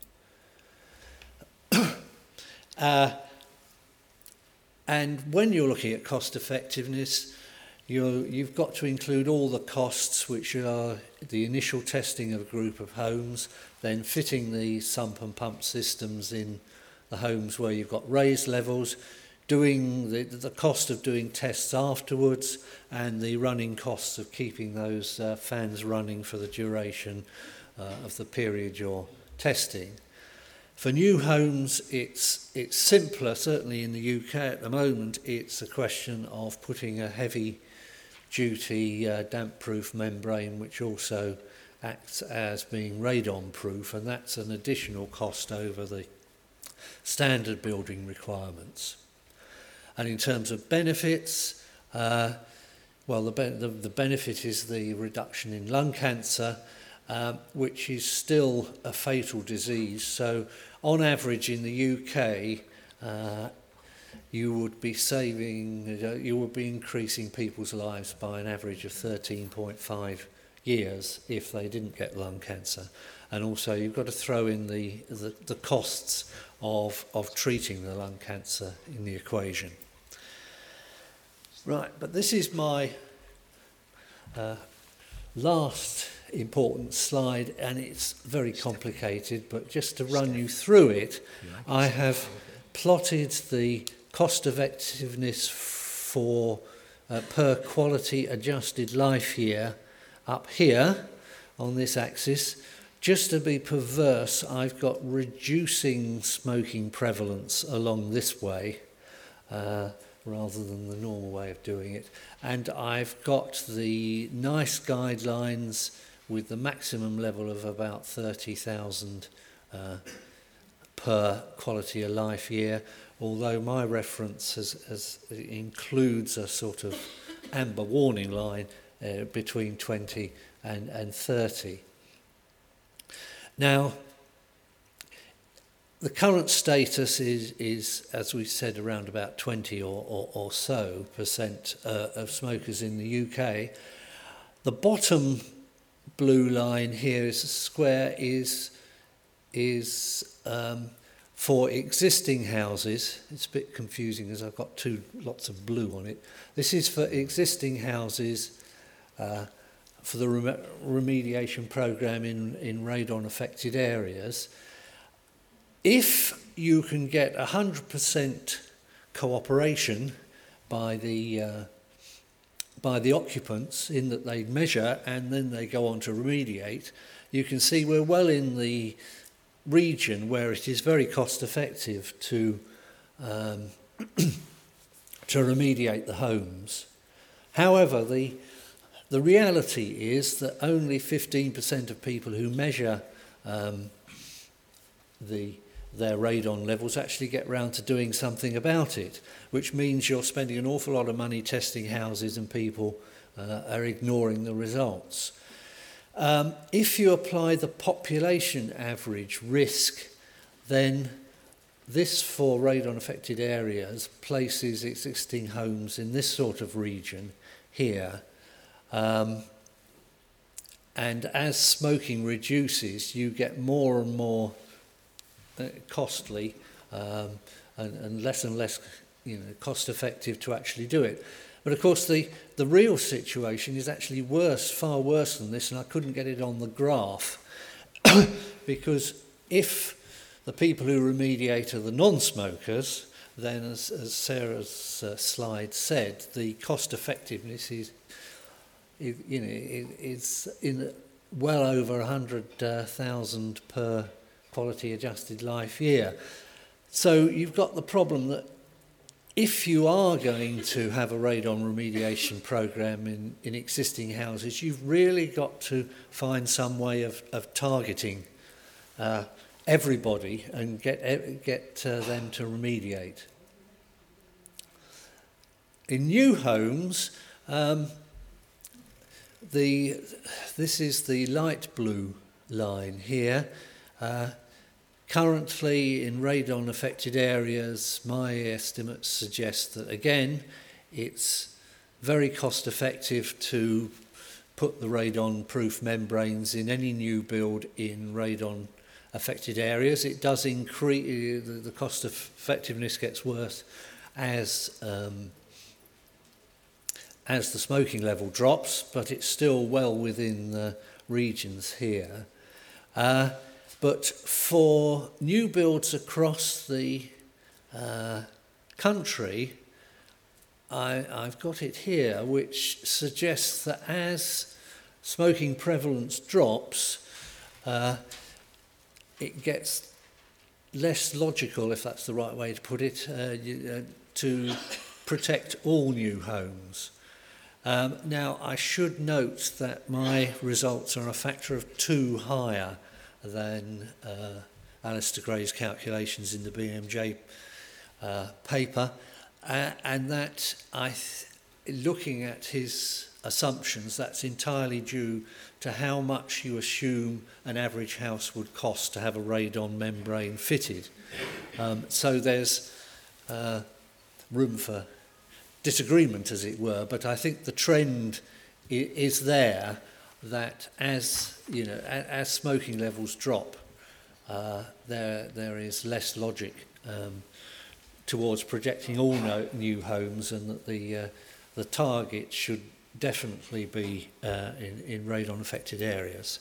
not? And when you're looking at cost effectiveness, you've got to include all the costs, which are the initial testing of a group of homes, then fitting the sump and pump systems in the homes where you've got raised levels, doing the cost of doing tests afterwards, and the running costs of keeping those fans running for the duration of the period you're testing. For new homes, it's simpler. Certainly in the UK at the moment, it's a question of putting a heavy-duty damp-proof membrane, which also acts as being radon-proof, and that's an additional cost over the standard building requirements. And in terms of benefits, well, the benefit is the reduction in lung cancer, which is still a fatal disease. So on average in the UK, you would be increasing people's lives by an average of 13.5 years if they didn't get lung cancer. And also you've got to throw in the costs of treating the lung cancer in the equation. Right, but this is my last important slide, and it's very complicated, but just to run you through it, I have plotted the cost effectiveness for per quality adjusted life year up here on this axis. Just to be perverse, I've got reducing smoking prevalence along this way rather than the normal way of doing it. And I've got the NICE guidelines with the maximum level of about 30,000 per quality of life year, although my reference includes a sort of amber warning line between 20 and 30. Now, the current status is, as we said, around about 20 or so % of smokers in the UK. The bottom blue line here is a square is for existing houses. It's a bit confusing as I've got lots of blue on it. This is for existing houses for the remediation program in radon-affected areas. If you can get 100% cooperation by the occupants in that they measure and then they go on to remediate, you can see we're well in the region where it is very cost effective to to remediate the homes. However, the reality is that only 15% of people who measure their radon levels actually get round to doing something about it, which means you're spending an awful lot of money testing houses and people are ignoring the results. If you apply the population average risk, then this, for radon-affected areas, places existing homes in this sort of region here. And as smoking reduces, you get more and more costly and less cost-effective to actually do it. But of course, the real situation is actually worse, far worse than this, and I couldn't get it on the graph because if the people who remediate are the non-smokers, then as Sarah's slide said, the cost effectiveness is in well over 100,000 per quality adjusted life year. So you've got the problem that if you are going to have a radon remediation program in existing houses, you've really got to find some way of targeting everybody and get them to remediate. In new homes, this is the light blue line here. Currently, in radon-affected areas, my estimates suggest that, again, it's very cost-effective to put the radon-proof membranes in any new build in radon-affected areas. It does increase, the cost-effectiveness gets worse as the smoking level drops, but it's still well within the regions here. But for new builds across the country, I've got it here, which suggests that as smoking prevalence drops, it gets less logical, if that's the right way to put it, to protect all new homes. Now, I should note that my results are a factor of 2 higher than Alistair Gray's calculations in the BMJ paper, and that looking at his assumptions, that's entirely due to how much you assume an average house would cost to have a radon membrane fitted. So there's room for disagreement, as it were, but I think the trend is there that as smoking levels drop, there is less logic towards projecting all new homes, and that the target should definitely be in radon-affected areas.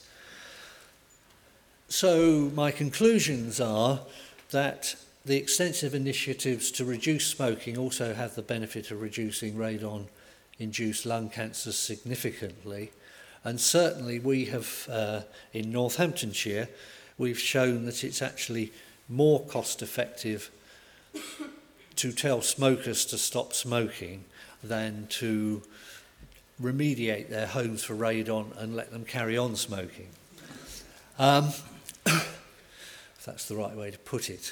So my conclusions are that the extensive initiatives to reduce smoking also have the benefit of reducing radon-induced lung cancer significantly. And certainly we have, in Northamptonshire, we've shown that it's actually more cost-effective to tell smokers to stop smoking than to remediate their homes for radon and let them carry on smoking. If that's the right way to put it.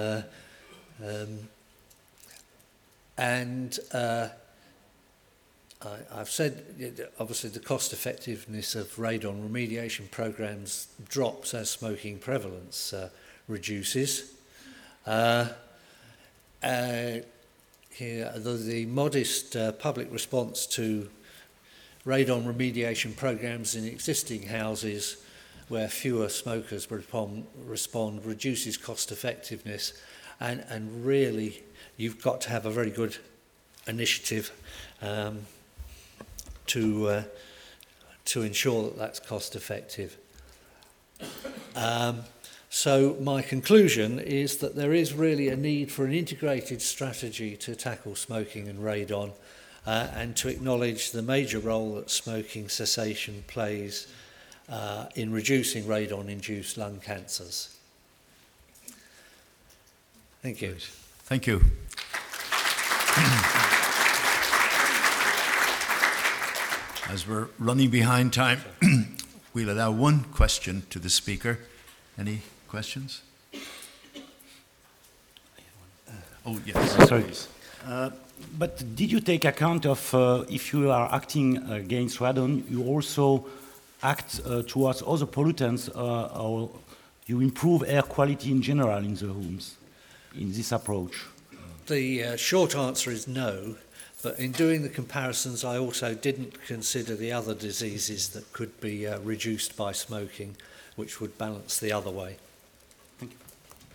I've said, obviously, the cost effectiveness of radon remediation programs drops as smoking prevalence reduces. Here, the modest public response to radon remediation programs in existing houses where fewer smokers respond reduces cost effectiveness, and really you've got to have a very good initiative to to ensure that that's cost effective. So my conclusion is that there is really a need for an integrated strategy to tackle smoking and radon, and to acknowledge the major role that smoking cessation plays in reducing radon-induced lung cancers. Thank you. Thank you. As we're running behind time, we'll allow one question to the speaker. Any questions? Oh, yes. Sorry. But did you take account of if you are acting against radon, you also act towards other pollutants, or you improve air quality in general in the homes in this approach? The short answer is no, but in doing the comparisons I also didn't consider the other diseases that could be reduced by smoking, which would balance the other way. Thank you.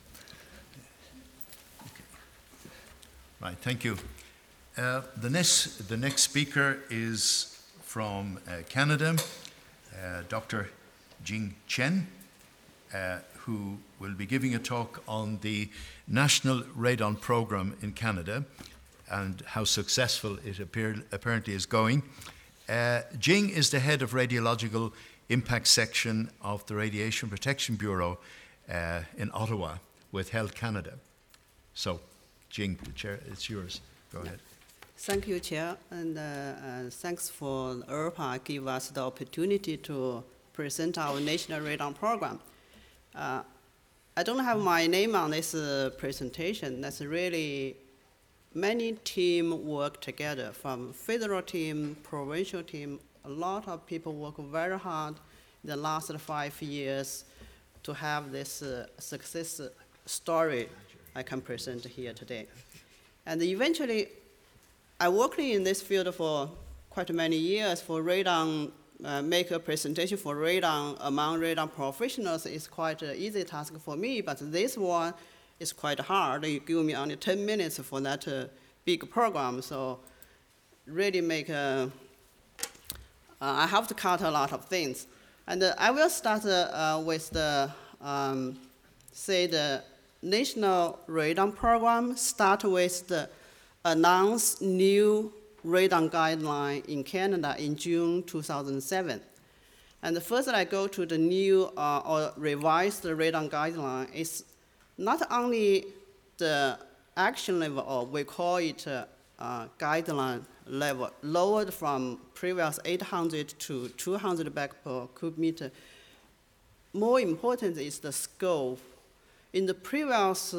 Right, thank you. The next speaker is from Canada, Dr. Jing Chen, who will be giving a talk on the National Radon Program in Canada and how successful it apparently is going. Jing is the head of Radiological Impact Section of the Radiation Protection Bureau in Ottawa with Health Canada. So, Jing, the chair, it's yours. Go ahead. Thank you, Chair, and thanks for ERPA give us the opportunity to present our National Radon Program. I don't have my name on this presentation. That's really many teams work together, from federal team, provincial team. A lot of people work very hard in the last 5 years to have this success story I can present here today. And eventually, I worked in this field for quite many years for radon. Make a presentation for radon among radon professionals is quite an easy task for me, but this one is quite hard. You give me only 10 minutes for that big program, so really make I have to cut a lot of things. And I will start with the, say the National Radon Program start with the announced new radon guideline in Canada in June 2007. And first I go to the new or revised radon guideline. It's not only the action level, or we call it guideline level, lowered from previous 800 to 200 Bec per cubic meter. More important is the scope. In the previous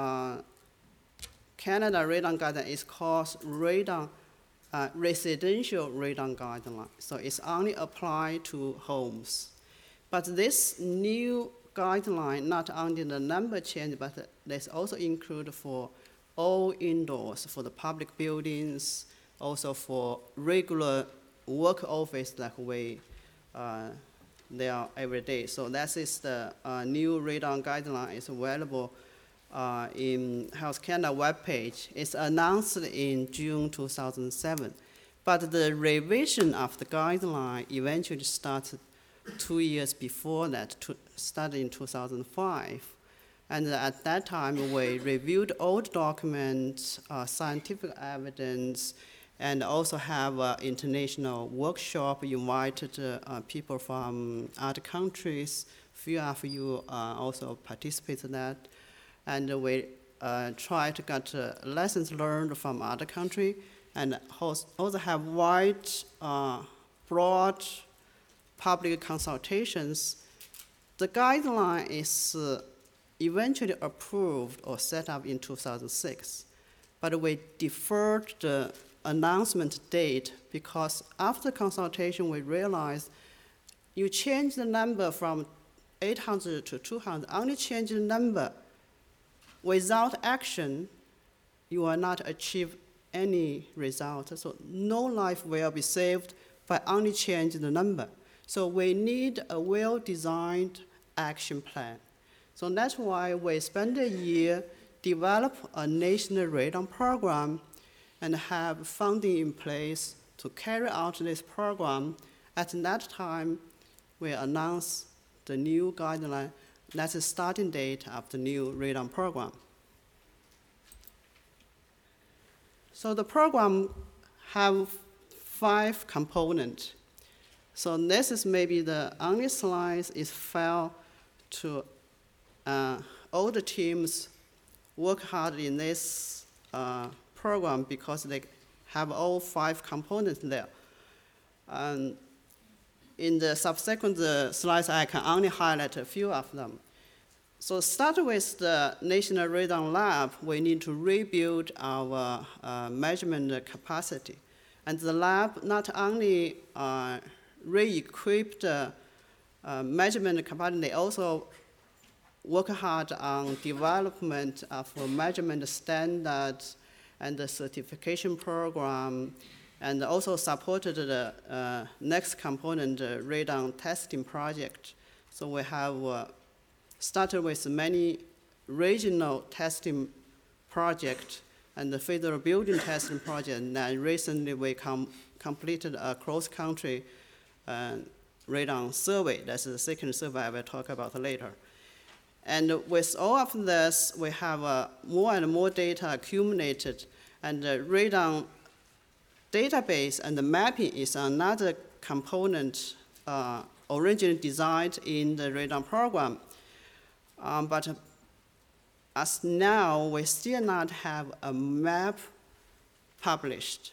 Canada radon guideline is called radon residential radon guideline, so it's only applied to homes. But this new guideline, not only the number change, but this also include for all indoors, for the public buildings, also for regular work office like we they are every day. So that is the new radon guideline is available in Health Canada webpage. It's announced in June 2007. But the revision of the guideline eventually started 2 years before that, started in 2005. And at that time, we reviewed old documents, scientific evidence, and also have an international workshop, invited people from other countries. Few of you also participated in that. And we try to get lessons learned from other countries, and also have wide, broad public consultations. The guideline is eventually approved or set up in 2006, but we deferred the announcement date because after consultation we realized you change the number from 800 to 200, only change the number. Without action, you will not achieve any result. So no life will be saved by only changing the number. So we need a well-designed action plan. So that's why we spend a year develop a national radon program and have funding in place to carry out this program At that time, we announced the new guideline. That's the starting date of the new radon program. So the program have 5 components. So this is maybe the only slide is fair to all the teams work hard in this program because they have all 5 components there. And in the subsequent slides, I can only highlight a few of them. So start with the National Radon Lab, we need to rebuild our measurement capacity. And the lab not only re-equipped measurement capacity, they also work hard on development of measurement standards and the certification program, and also supported the next component, radon testing project. So we have started with many regional testing projects and the federal building testing project, and recently we completed a cross-country radon survey. That's the second survey I will talk about later. And with all of this, we have more and more data accumulated, and the radon database and the mapping is another component originally designed in the radon program. But as now, we still not have a map published.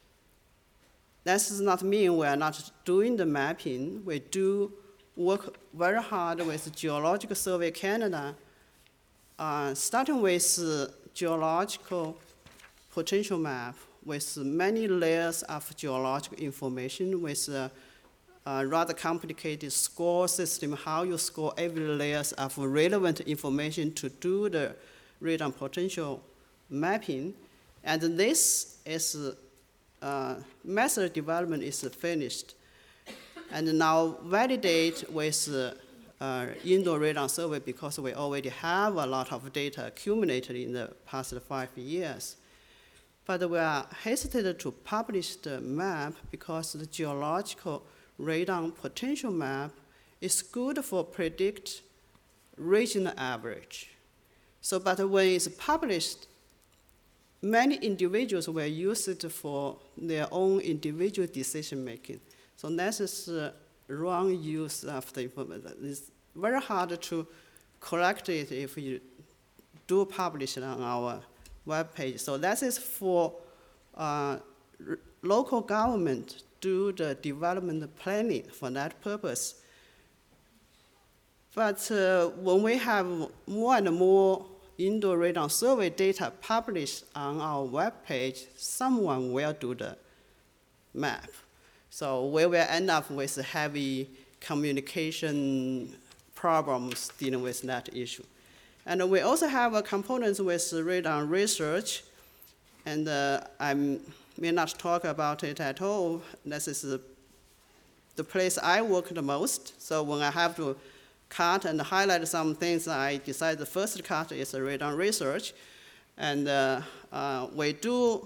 That does not mean we are not doing the mapping. We do work very hard with Geological Survey Canada, starting with geological potential map with many layers of geological information, with a rather complicated score system, how you score every layers of relevant information to do the radon potential mapping. And this is method development is finished. And now validate with indoor radon survey because we already have a lot of data accumulated in the past 5 years. But we are hesitant to publish the map because the geological radon potential map is good for predict regional average. So, but when it's published, many individuals will use it for their own individual decision making. So that is wrong use of the information. It's very hard to correct it if you do publish it on our web page. So that is for local government do the development planning for that purpose. But when we have more and more indoor radon survey data published on our web page, someone will do the map. So we will end up with heavy communication problems dealing with that issue. And we also have a component with radon research, and I may not talk about it at all. This is the place I work the most. So when I have to cut and highlight some things, I decide the first cut is radon research. And we do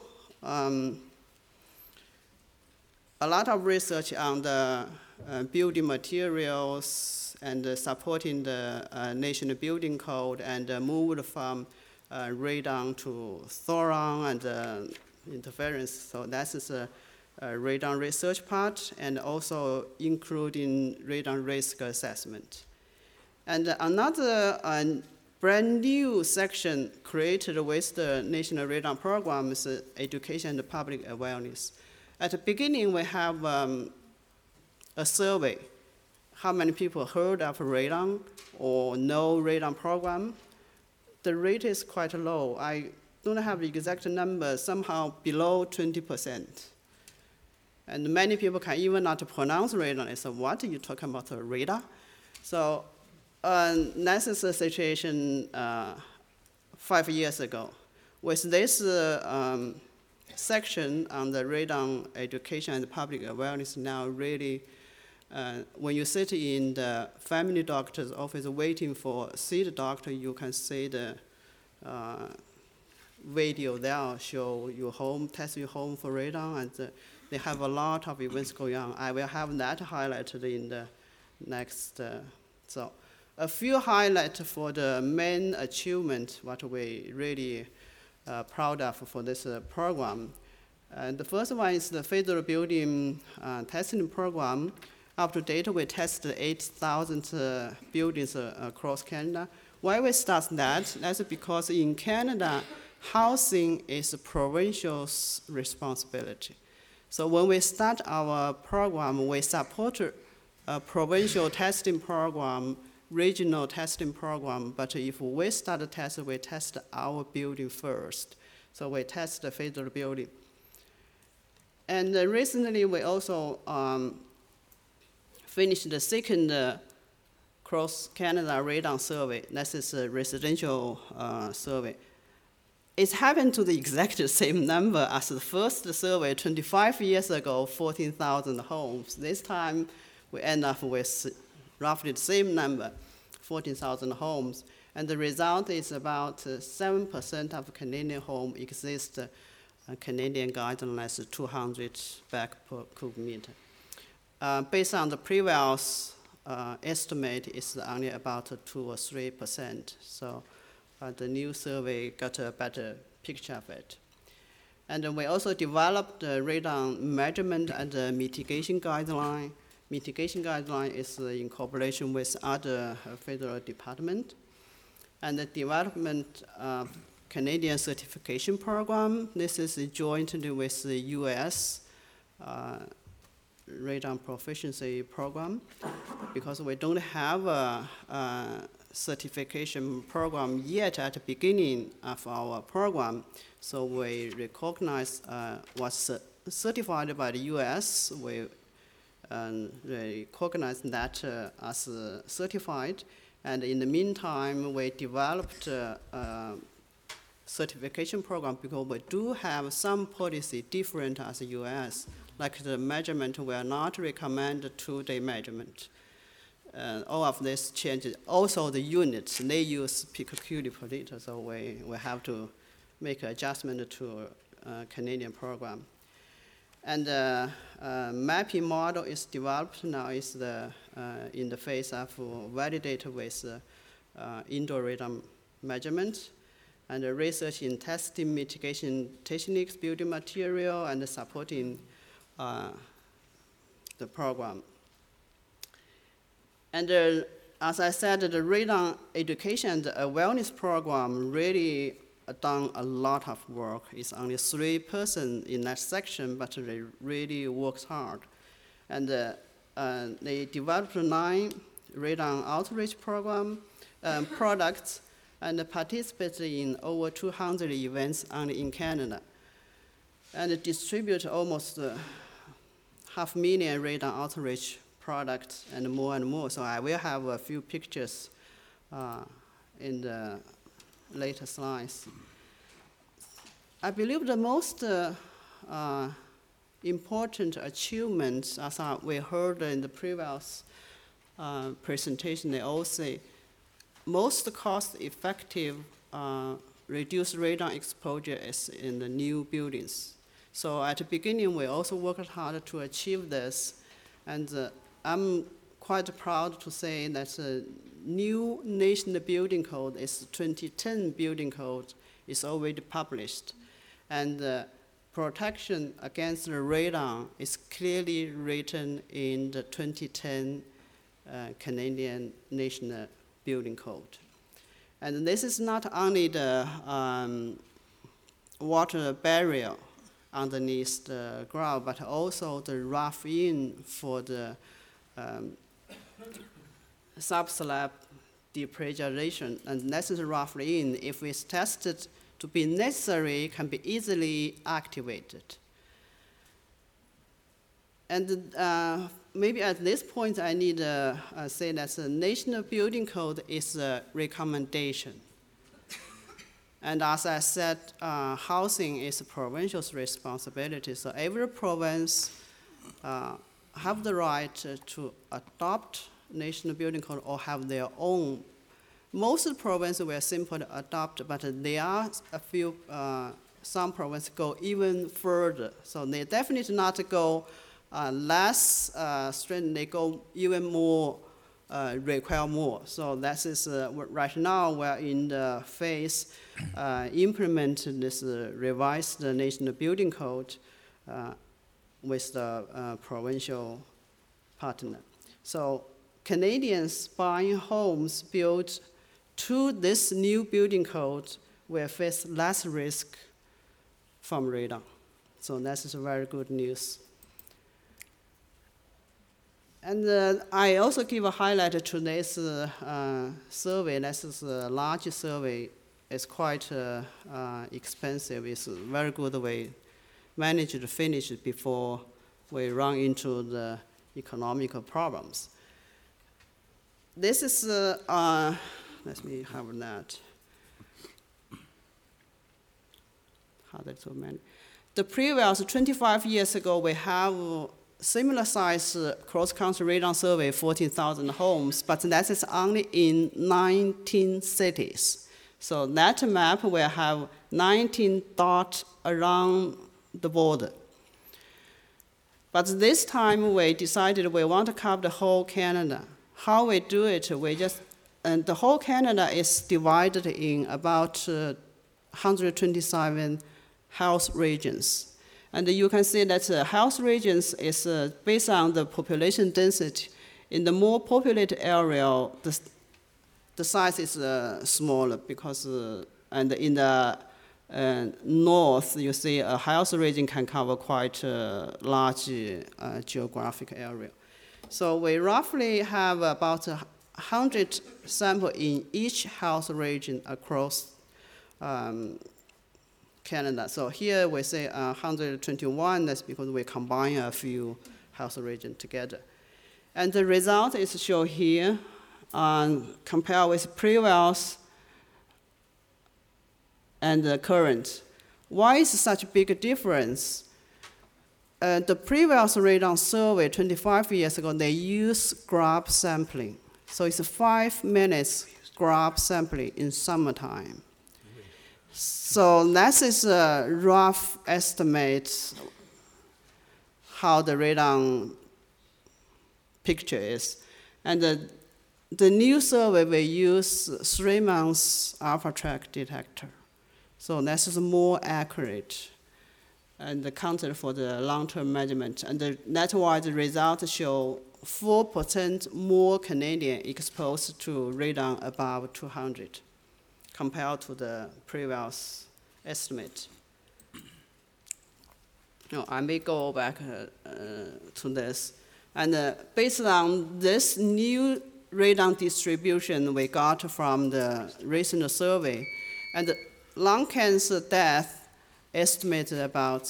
a lot of research on the building materials and supporting the National Building Code, and moved from radon to thoron and interference. So that is a radon research part, and also including radon risk assessment. And another brand new section created with the National Radon Program is education and public awareness. At the beginning, we have a survey. How many people heard of radon or know radon program? The rate is quite low. I don't have the exact number, somehow below 20%. And many people can even not pronounce radon. They say, what are you talking about, radar? So that is the situation 5 years ago. With this section on the radon education and public awareness now really, when you sit in the family doctor's office waiting for see the doctor, you can see the video there, show you home, test you home for radon, and they have a lot of events going on. I will have that highlighted in the next. So a few highlights for the main achievement, what we really proud of for this program. The first one is the federal building testing program. Up to date, we tested 8,000 buildings across Canada. Why we start that? That's because in Canada, housing is a provincial responsibility. So when we start our program, we support a provincial testing program, regional testing program, but if we start a test, we test our building first. So we test the federal building. And recently, we also finished the second cross-Canada radon survey. That is a residential survey. It happened to the exact same number as the first survey 25 years ago, 14,000 homes. This time, we end up with roughly the same number, 14,000 homes. And the result is about 7% of Canadian homes exist Canadian guidelines 200 bag per cubic meter. Based on the previous estimate, it's only about 2 or 3%. So the new survey got a better picture of it. And we also developed the radon measurement and the mitigation guideline. Mitigation guideline is in cooperation with other federal departments. And the development of Canadian certification program. This is jointly with the US radon proficiency program, because we don't have a certification program yet at the beginning of our program. So we recognize what's certified by the US. We recognize that as certified. And in the meantime, we developed certification program because we do have some policy different as the US, like the measurement will not recommend 2-day measurement. All of this changes. Also the units, they use picocurie per liter, so we have to make adjustment to Canadian program. And the mapping model is developed now, is in the phase of validate with indoor radon measurement, and the research in testing mitigation techniques, building material, and supporting the program. And as I said, the radon education and awareness program really done a lot of work. It's only 3 persons in that section, but they really worked hard. And they developed 9 radon outreach program products, and participated in over 200 events only in Canada, and distribute almost 500,000 radon outreach products and more. So I will have a few pictures in the later slides. I believe the most important achievements, as we heard in the previous presentation, they all say most cost-effective reduced radon exposure is in the new buildings. So at the beginning, we also worked hard to achieve this, and I'm quite proud to say that the new national building code is 2010 building code is already published, and protection against the radon is clearly written in the 2010 Canadian National Building Code. And this is not only the water barrier underneath the ground, but also the rough-in for the subslab depressurization. And this is rough-in, if it's tested to be necessary, can be easily activated. And maybe at this point, I need to say that the National Building Code is a recommendation. And as I said, housing is a provincial responsibility. So every province have the right to adopt National Building Code or have their own. Most provinces will simply adopt, but there are a few some provinces go even further. So they definitely not go less stringent, they go even more, require more. So that is right now we're in the phase implement this revised national building code with the provincial partner. So Canadians buying homes built to this new building code will face less risk from radon. So that is very good news. And I also give a highlight to this survey. This is a large survey. It's quite expensive. It's a very good way manage to finish it before we run into the economical problems. This is, let me have that. To manage. The previous 25 years ago, we have similar size cross-country radon survey, 14,000 homes, but that is only in 19 cities. So that map will have 19 dots around the border. But this time we decided we want to cover the whole Canada. How we do it, and the whole Canada is divided in about 127 health regions. And you can see that health regions is based on the population density. In the more populated area, the size is smaller because, and in the north, you see a health region can cover quite a large geographic area. So we roughly have about 100 samples in each health region across Canada. So here we say 121, that's because we combine a few health regions together. And the result is shown here, compared with previous and the current. Why is such a big difference? The previous radon survey 25 years ago, they used grab sampling. So it's 5 minutes grab sampling in summertime. So that is a rough estimate how the radon picture is. And the new survey will use 3 months alpha track detector. So this is more accurate and accounted for the long-term measurement. And that's why the results show 4% more Canadian exposed to radon above 200 compared to the previous estimate. No, I may go back to this. And based on this new radon distribution we got from the recent survey, and lung cancer death estimated about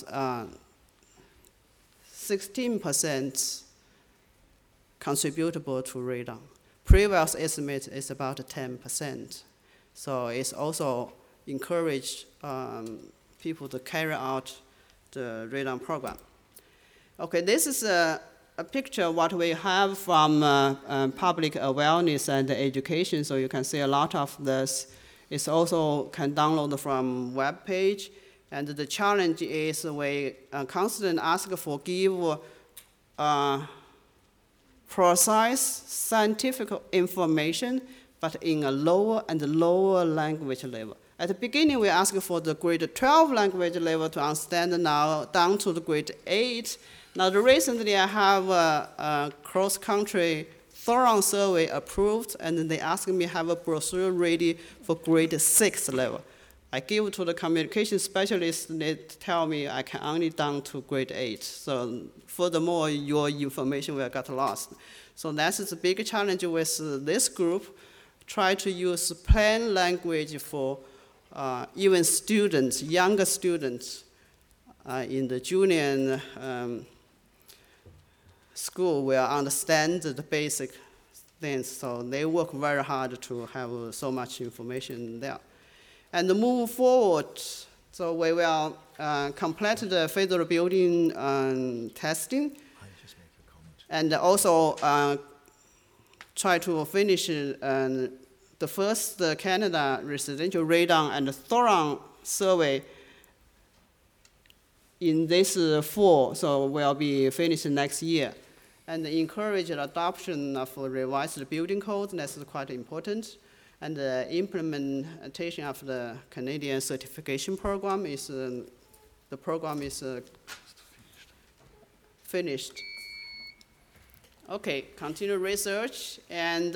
16% contributable to radon. Previous estimate is about 10%. So it's also encouraged people to carry out the radon program. Okay, this is a picture of what we have from public awareness and education. So you can see a lot of this. It's also can download from web page. And the challenge is we constantly ask for give precise scientific information, but in a lower and lower language level. At the beginning, we asked for the grade 12 language level to understand, now down to the grade 8. Now, recently I have a cross-country thorough survey approved, and they asked me to have a brochure ready for grade 6 level. I give to the communication specialist, they tell me I can only down to grade 8. So furthermore, your information will get lost. So that's the big challenge with this group. Try to use plain language for even students, younger students in the junior school will understand the basic things. So they work very hard to have so much information there. And move forward, so we will complete the federal building testing, and also try to finish the first Canada residential radon and thorough survey in this fall, so will be finished next year. And encourage the adoption of revised building codes, that's quite important. And the implementation of the Canadian certification program is, the program is finished. Okay, continue research, and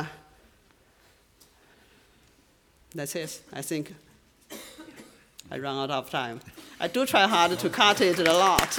that's it, I think. I run out of time. I do try hard to cut it a lot.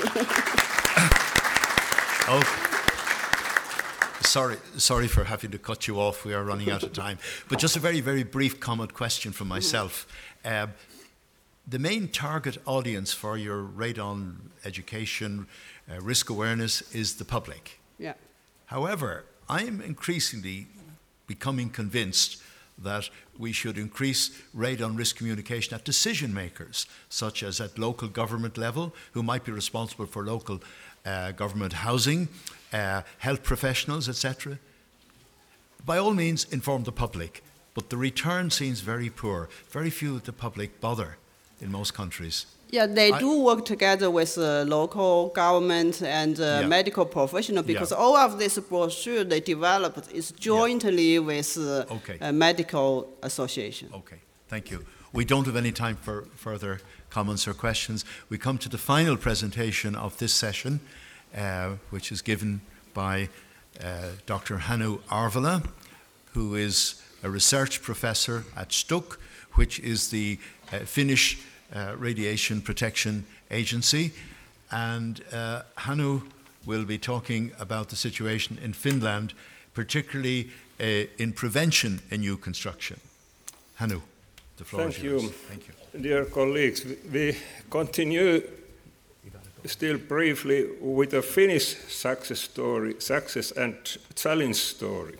Sorry for having to cut you off. We are running out of time. But just a very, very brief comment question from myself. The main target audience for your radon education, risk awareness, is the public. Yeah. However, I am increasingly becoming convinced that we should increase radon risk communication at decision makers, such as at local government level, who might be responsible for local government housing, health professionals, etc. By all means, inform the public, but the return seems very poor. Very few of the public bother in most countries. Yeah, they do work together with local government and medical professionals, because all of this brochure they developed is jointly with a medical association. Okay, thank you. We don't have any time for further comments or questions. We come to the final presentation of this session, which is given by Dr. Hannu Arvola, who is a research professor at STUK, which is the Finnish Radiation Protection Agency. And Hannu will be talking about the situation in Finland, particularly in prevention in new construction. Hannu, the floor is yours. Thank you. Dear colleagues, we continue still briefly with a Finnish success and challenge story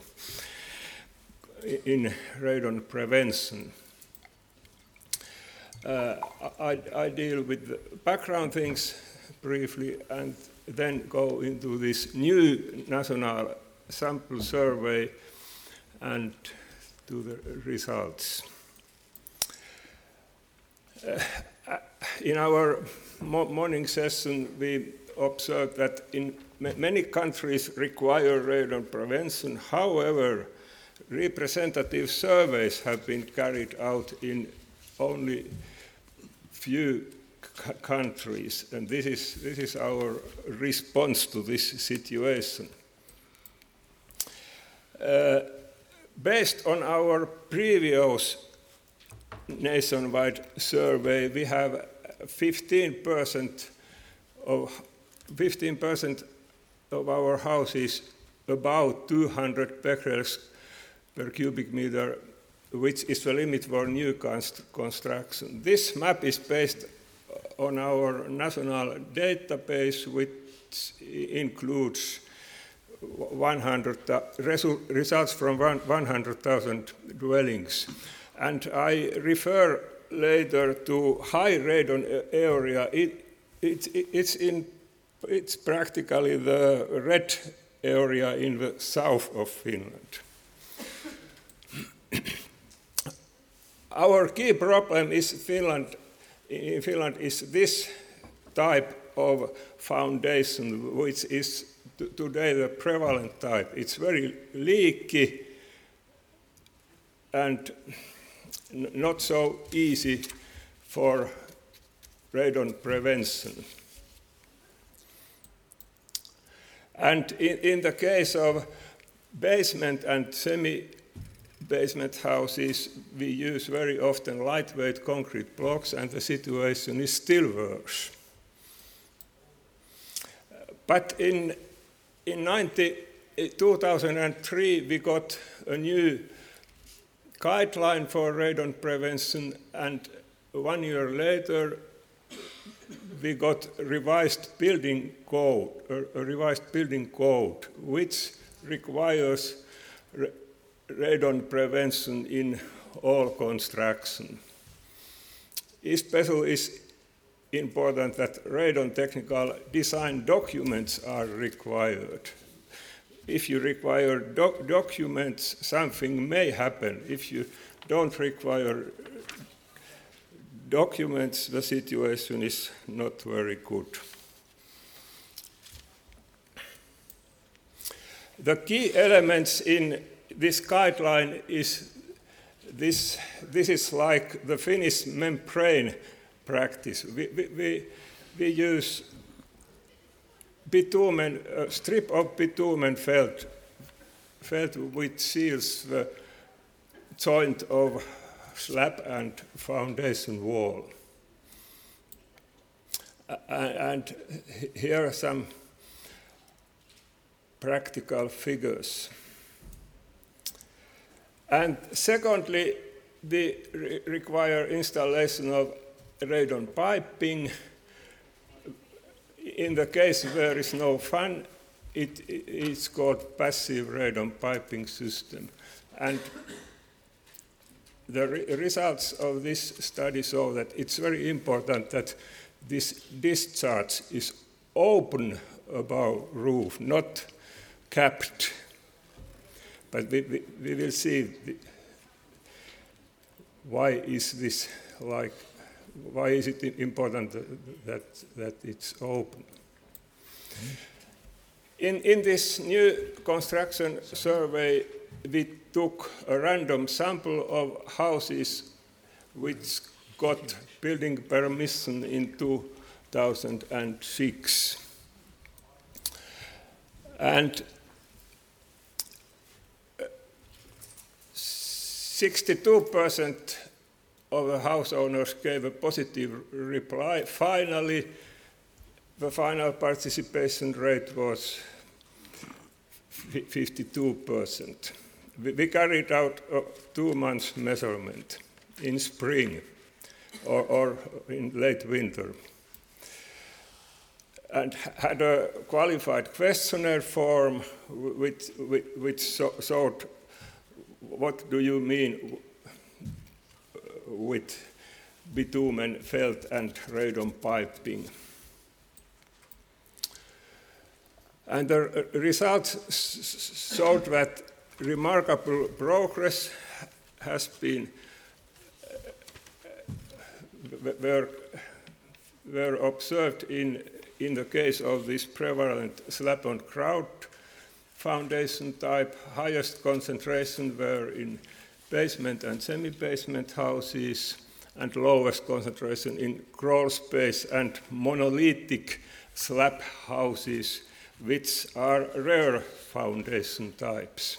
in radon prevention. I deal with the background things briefly and then go into this new national sample survey and to the results. In our morning session, we observed that in many countries require radon prevention. However, representative surveys have been carried out in only few countries, and this is our response to this situation. Based on our previous nationwide survey, we have 15% of our houses about 200 becquerels per cubic meter, which is the limit for new construction. This map is based on our national database, which includes results from 100,000 dwellings. And I refer later to high radon area. It's practically the red area in the south of Finland. Our key problem is in Finland is this type of foundation, which is today the prevalent type. It's very leaky and not so easy for radon prevention. And in the case of basement and semi-basement houses, we use very often lightweight concrete blocks, and the situation is still worse. But in 2003, we got a new guideline for radon prevention, and 1 year later, we got a revised building code, which requires radon prevention in all construction. Especially is important that radon technical design documents are required. If you require documents, something may happen. If you don't require documents, the situation is not very good. The key elements in this guideline is this is like the Finnish membrane practice. We use bitumen, a strip of bitumen felt which seals the joint of slab and foundation wall. And here are some practical figures. And secondly, they require installation of radon piping. In the case where there is no fan, it's called passive radon piping system. And the results of this study show that it's very important that this discharge is open above roof, not capped. But we will see why is this like, why is it important that it's open. In this new construction survey, we took a random sample of houses which got building permission in 2006. And 62% of the house owners gave a positive reply. Finally, the final participation rate was 52%. We carried out a 2-month measurement in spring or in late winter, and had a qualified questionnaire form which showed what do you mean with bitumen felt and radon piping. And the results showed that remarkable progress has been were observed in the case of this prevalent slab-on-grout foundation type. Highest concentration were in basement and semi-basement houses, and lowest concentration in crawl space and monolithic slab houses, which are rare foundation types.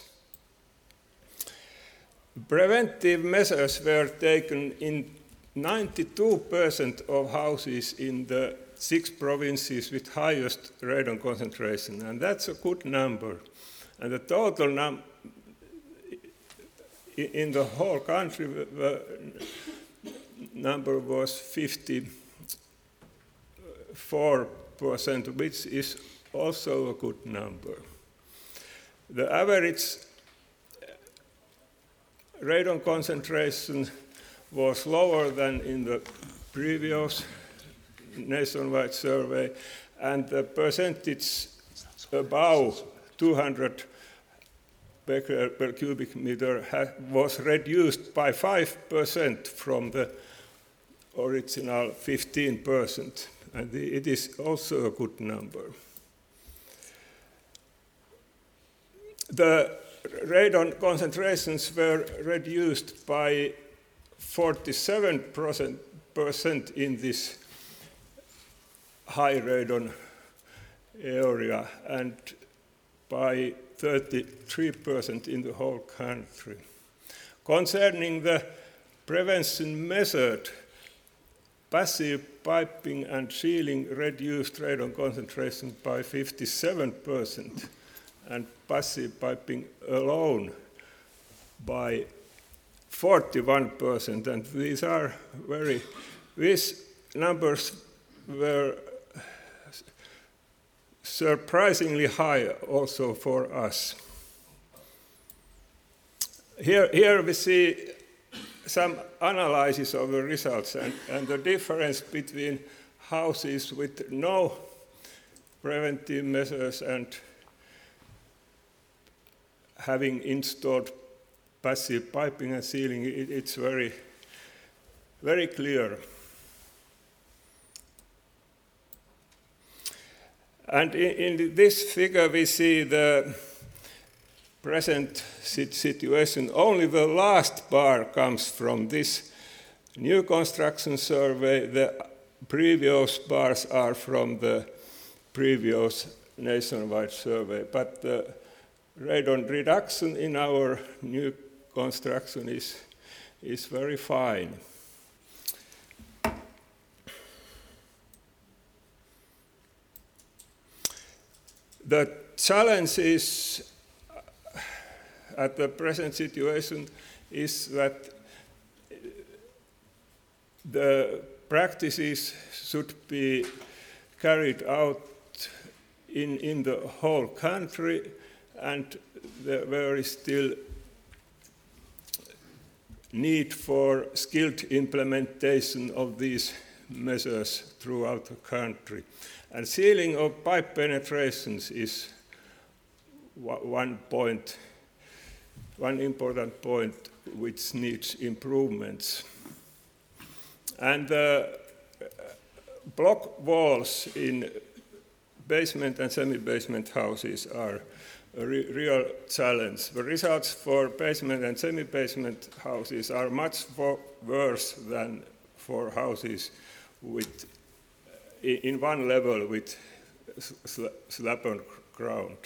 Preventive measures were taken in 92% of houses in the 6 provinces with highest radon concentration, and that's a good number. And the total in the whole country, the number was 54%, which is also a good number. The average radon concentration was lower than in the previous nationwide survey, and the percentage above 200 becquerel per cubic meter was reduced by 5% from the original 15%, and it is also a good number. The radon concentrations were reduced by 47% in this high radon area and by 33% in the whole country. Concerning the prevention method, passive piping and sealing reduced radon concentration by 57%, and passive piping alone by 41%, and these numbers were surprisingly high also for us. Here we see some analysis of the results and the difference between houses with no preventive measures and having installed passive piping and sealing. It's very, very clear. And in this figure, we see the present situation. Only the last bar comes from this new construction survey. The previous bars are from the previous nationwide survey. But the radon reduction in our new construction is very fine. The challenge is, at the present situation, is that the practices should be carried out in the whole country, and there is still need for skilled implementation of these measures throughout the country. And sealing of pipe penetrations is one important point which needs improvements. And the block walls in basement and semi-basement houses are a real challenge. The results for basement and semi-basement houses are much worse than for houses with in one level with slab on ground.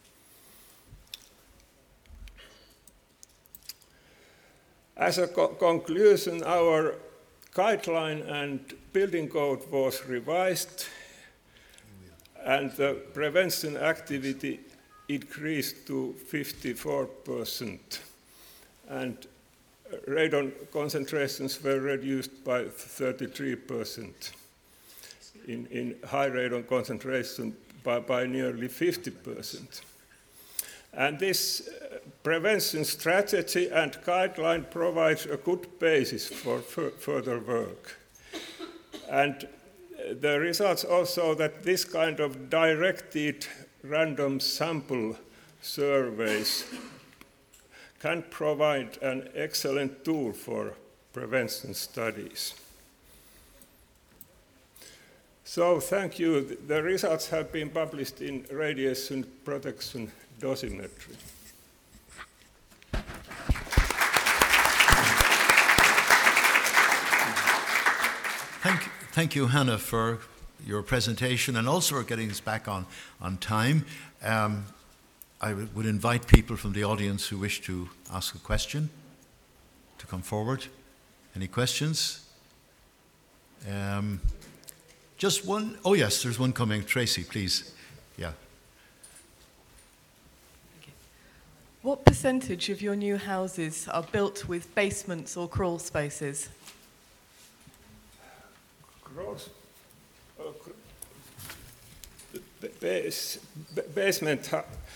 As a conclusion, our guideline and building code was revised, and the prevention activity increased to 54%, and radon concentrations were reduced by 33%. In high radon concentration by nearly 50%. And this prevention strategy and guideline provides a good basis for further work. And the results also that this kind of directed random sample surveys can provide an excellent tool for prevention studies. So thank you. The results have been published in Radiation Protection Dosimetry. Thank you, Hannah, for your presentation and also for getting us back on time. I would invite people from the audience who wish to ask a question to come forward. Any questions? Just one. Oh, yes, there's one coming. Tracy, please. Yeah. What percentage of your new houses are built with basements or crawl spaces? Basement.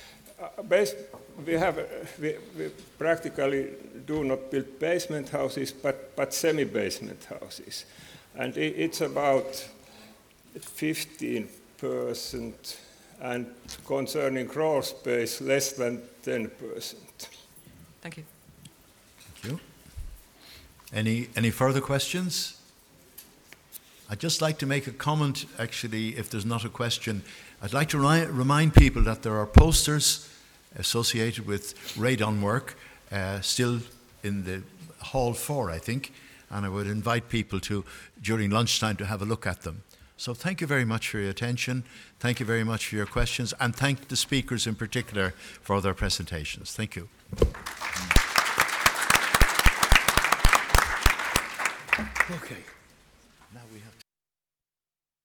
We practically do not build basement houses, but semi-basement houses, and it's about 15%, and concerning crawl space, less than 10%. Thank you. Thank you. Any further questions? I'd just like to make a comment, actually, if there's not a question. I'd like to remind people that there are posters associated with radon work still in the Hall 4, I think, and I would invite people to, during lunchtime, to have a look at them. So thank you very much for your attention, thank you very much for your questions, and thank the speakers in particular for their presentations. Thank you. Okay.